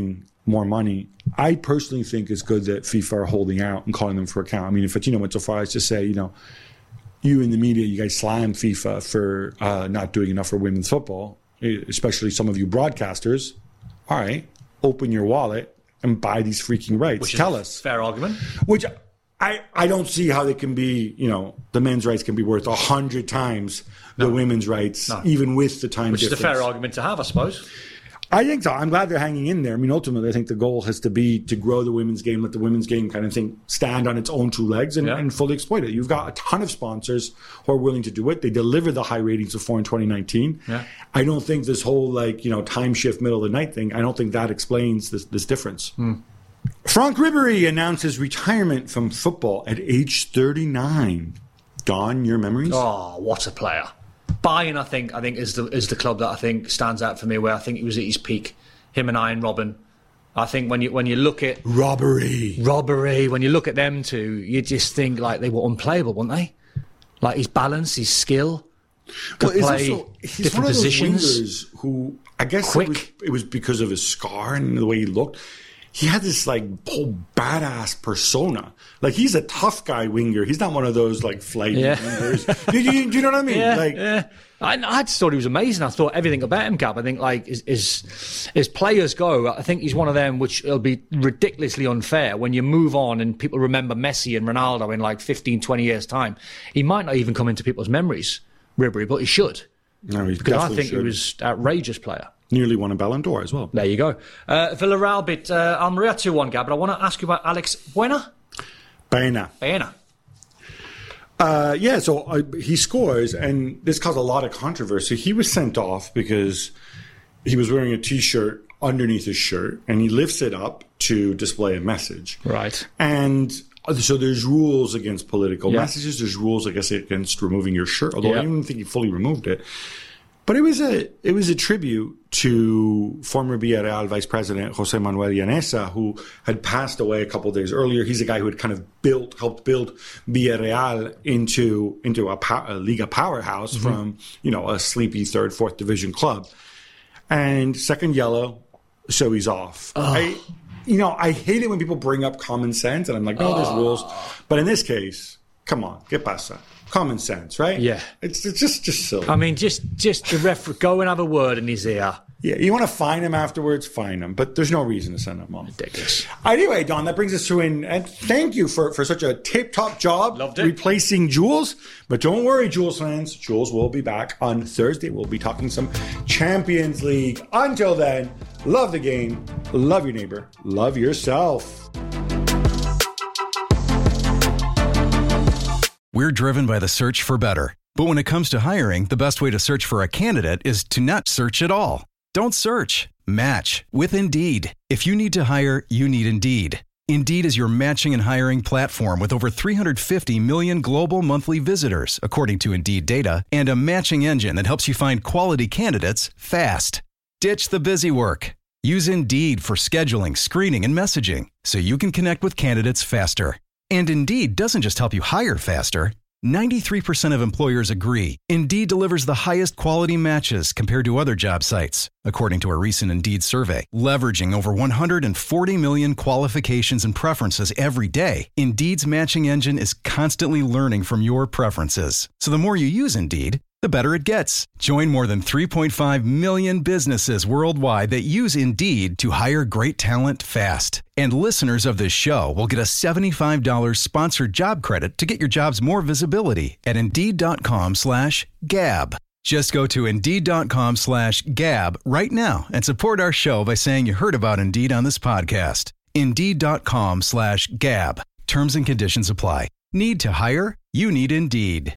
more money. I personally think it's good that FIFA are holding out and calling them for account. I mean, Infantino went so far as to say, you in the media, you guys slam FIFA for not doing enough for women's football, especially some of you broadcasters. All right, open your wallet and buy these freaking rights. Which Tell is us. A fair argument. Which I don't see how they can be, the men's rights can be worth 100 times the women's rights, even with the time difference. Which is a fair argument to have, I suppose. I think so. I'm glad they're hanging in there. I mean, ultimately, I think the goal has to be to grow the women's game, let the women's game kind of thing stand on its own two legs and fully exploit it. You've got a ton of sponsors who are willing to do it. They deliver the high ratings before in 2019. Yeah. I don't think this whole time shift middle of the night thing, I don't think that explains this difference. Franck Ribéry announces retirement from football at age 39. Don, your memories? Oh, what a player. Bayern, I think is the club that I think stands out for me, where I think he was at his peak. Him and Ian Robben. I think when you look at Robbery, when you look at them two, you just think like they were unplayable, weren't they? Like his balance, his skill, could play he's different one of those positions. Wingers who I guess it was because of his scar and the way he looked. He had this whole badass persona. Like he's a tough guy winger. He's not one of those flighty wingers. Do you know what I mean? Yeah. I just thought he was amazing. I thought everything about him, Gab. I think as players go, I think he's one of them which will be ridiculously unfair when you move on and people remember Messi and Ronaldo in 15, 20 years' time. He might not even come into people's memories, Ribéry, but he should. No, he because I think he was an outrageous player. Nearly won a Ballon d'Or as well. There you go. Villarreal beat Almeria 2-1, Gab, but I want to ask you about Alex Baena. So he scores, and this caused a lot of controversy. He was sent off because he was wearing a T-shirt underneath his shirt, and he lifts it up to display a message. Right. And so there's rules against political messages. There's rules, I guess, against removing your shirt, although I don't even think he fully removed it. But it was a tribute to former Villarreal vice president José Manuel Llaneza, who had passed away a couple of days earlier. He's a guy who had kind of helped build Villarreal into a Liga powerhouse from a sleepy third, fourth division club. And second yellow, so he's off. I hate it when people bring up common sense, and I'm like, there's rules. But in this case, come on, ¿qué pasa? Common sense, right? Yeah. It's just silly. I mean, just the referee, go and have a word in his ear. Yeah, you want to fine him afterwards, fine him. But there's no reason to send him off. Ridiculous. Anyway, Don, that brings us to and thank you for such a tip-top job replacing Jules. But don't worry, Jules fans. Jules will be back on Thursday. We'll be talking some Champions League. Until then, love the game, love your neighbor, love yourself. We're driven by the search for better. But when it comes to hiring, the best way to search for a candidate is to not search at all. Don't search. Match with Indeed. If you need to hire, you need Indeed. Indeed is your matching and hiring platform with over 350 million global monthly visitors, according to Indeed data, and a matching engine that helps you find quality candidates fast. Ditch the busy work. Use Indeed for scheduling, screening, and messaging so you can connect with candidates faster. And Indeed doesn't just help you hire faster. 93% of employers agree Indeed delivers the highest quality matches compared to other job sites, according to a recent Indeed survey. Leveraging over 140 million qualifications and preferences every day, Indeed's matching engine is constantly learning from your preferences. So the more you use Indeed, the better it gets. Join more than 3.5 million businesses worldwide that use Indeed to hire great talent fast. And listeners of this show will get a $75 sponsored job credit to get your jobs more visibility at Indeed.com/Gab. Just go to Indeed.com/Gab right now and support our show by saying you heard about Indeed on this podcast. Indeed.com/Gab. Terms and conditions apply. Need to hire? You need Indeed.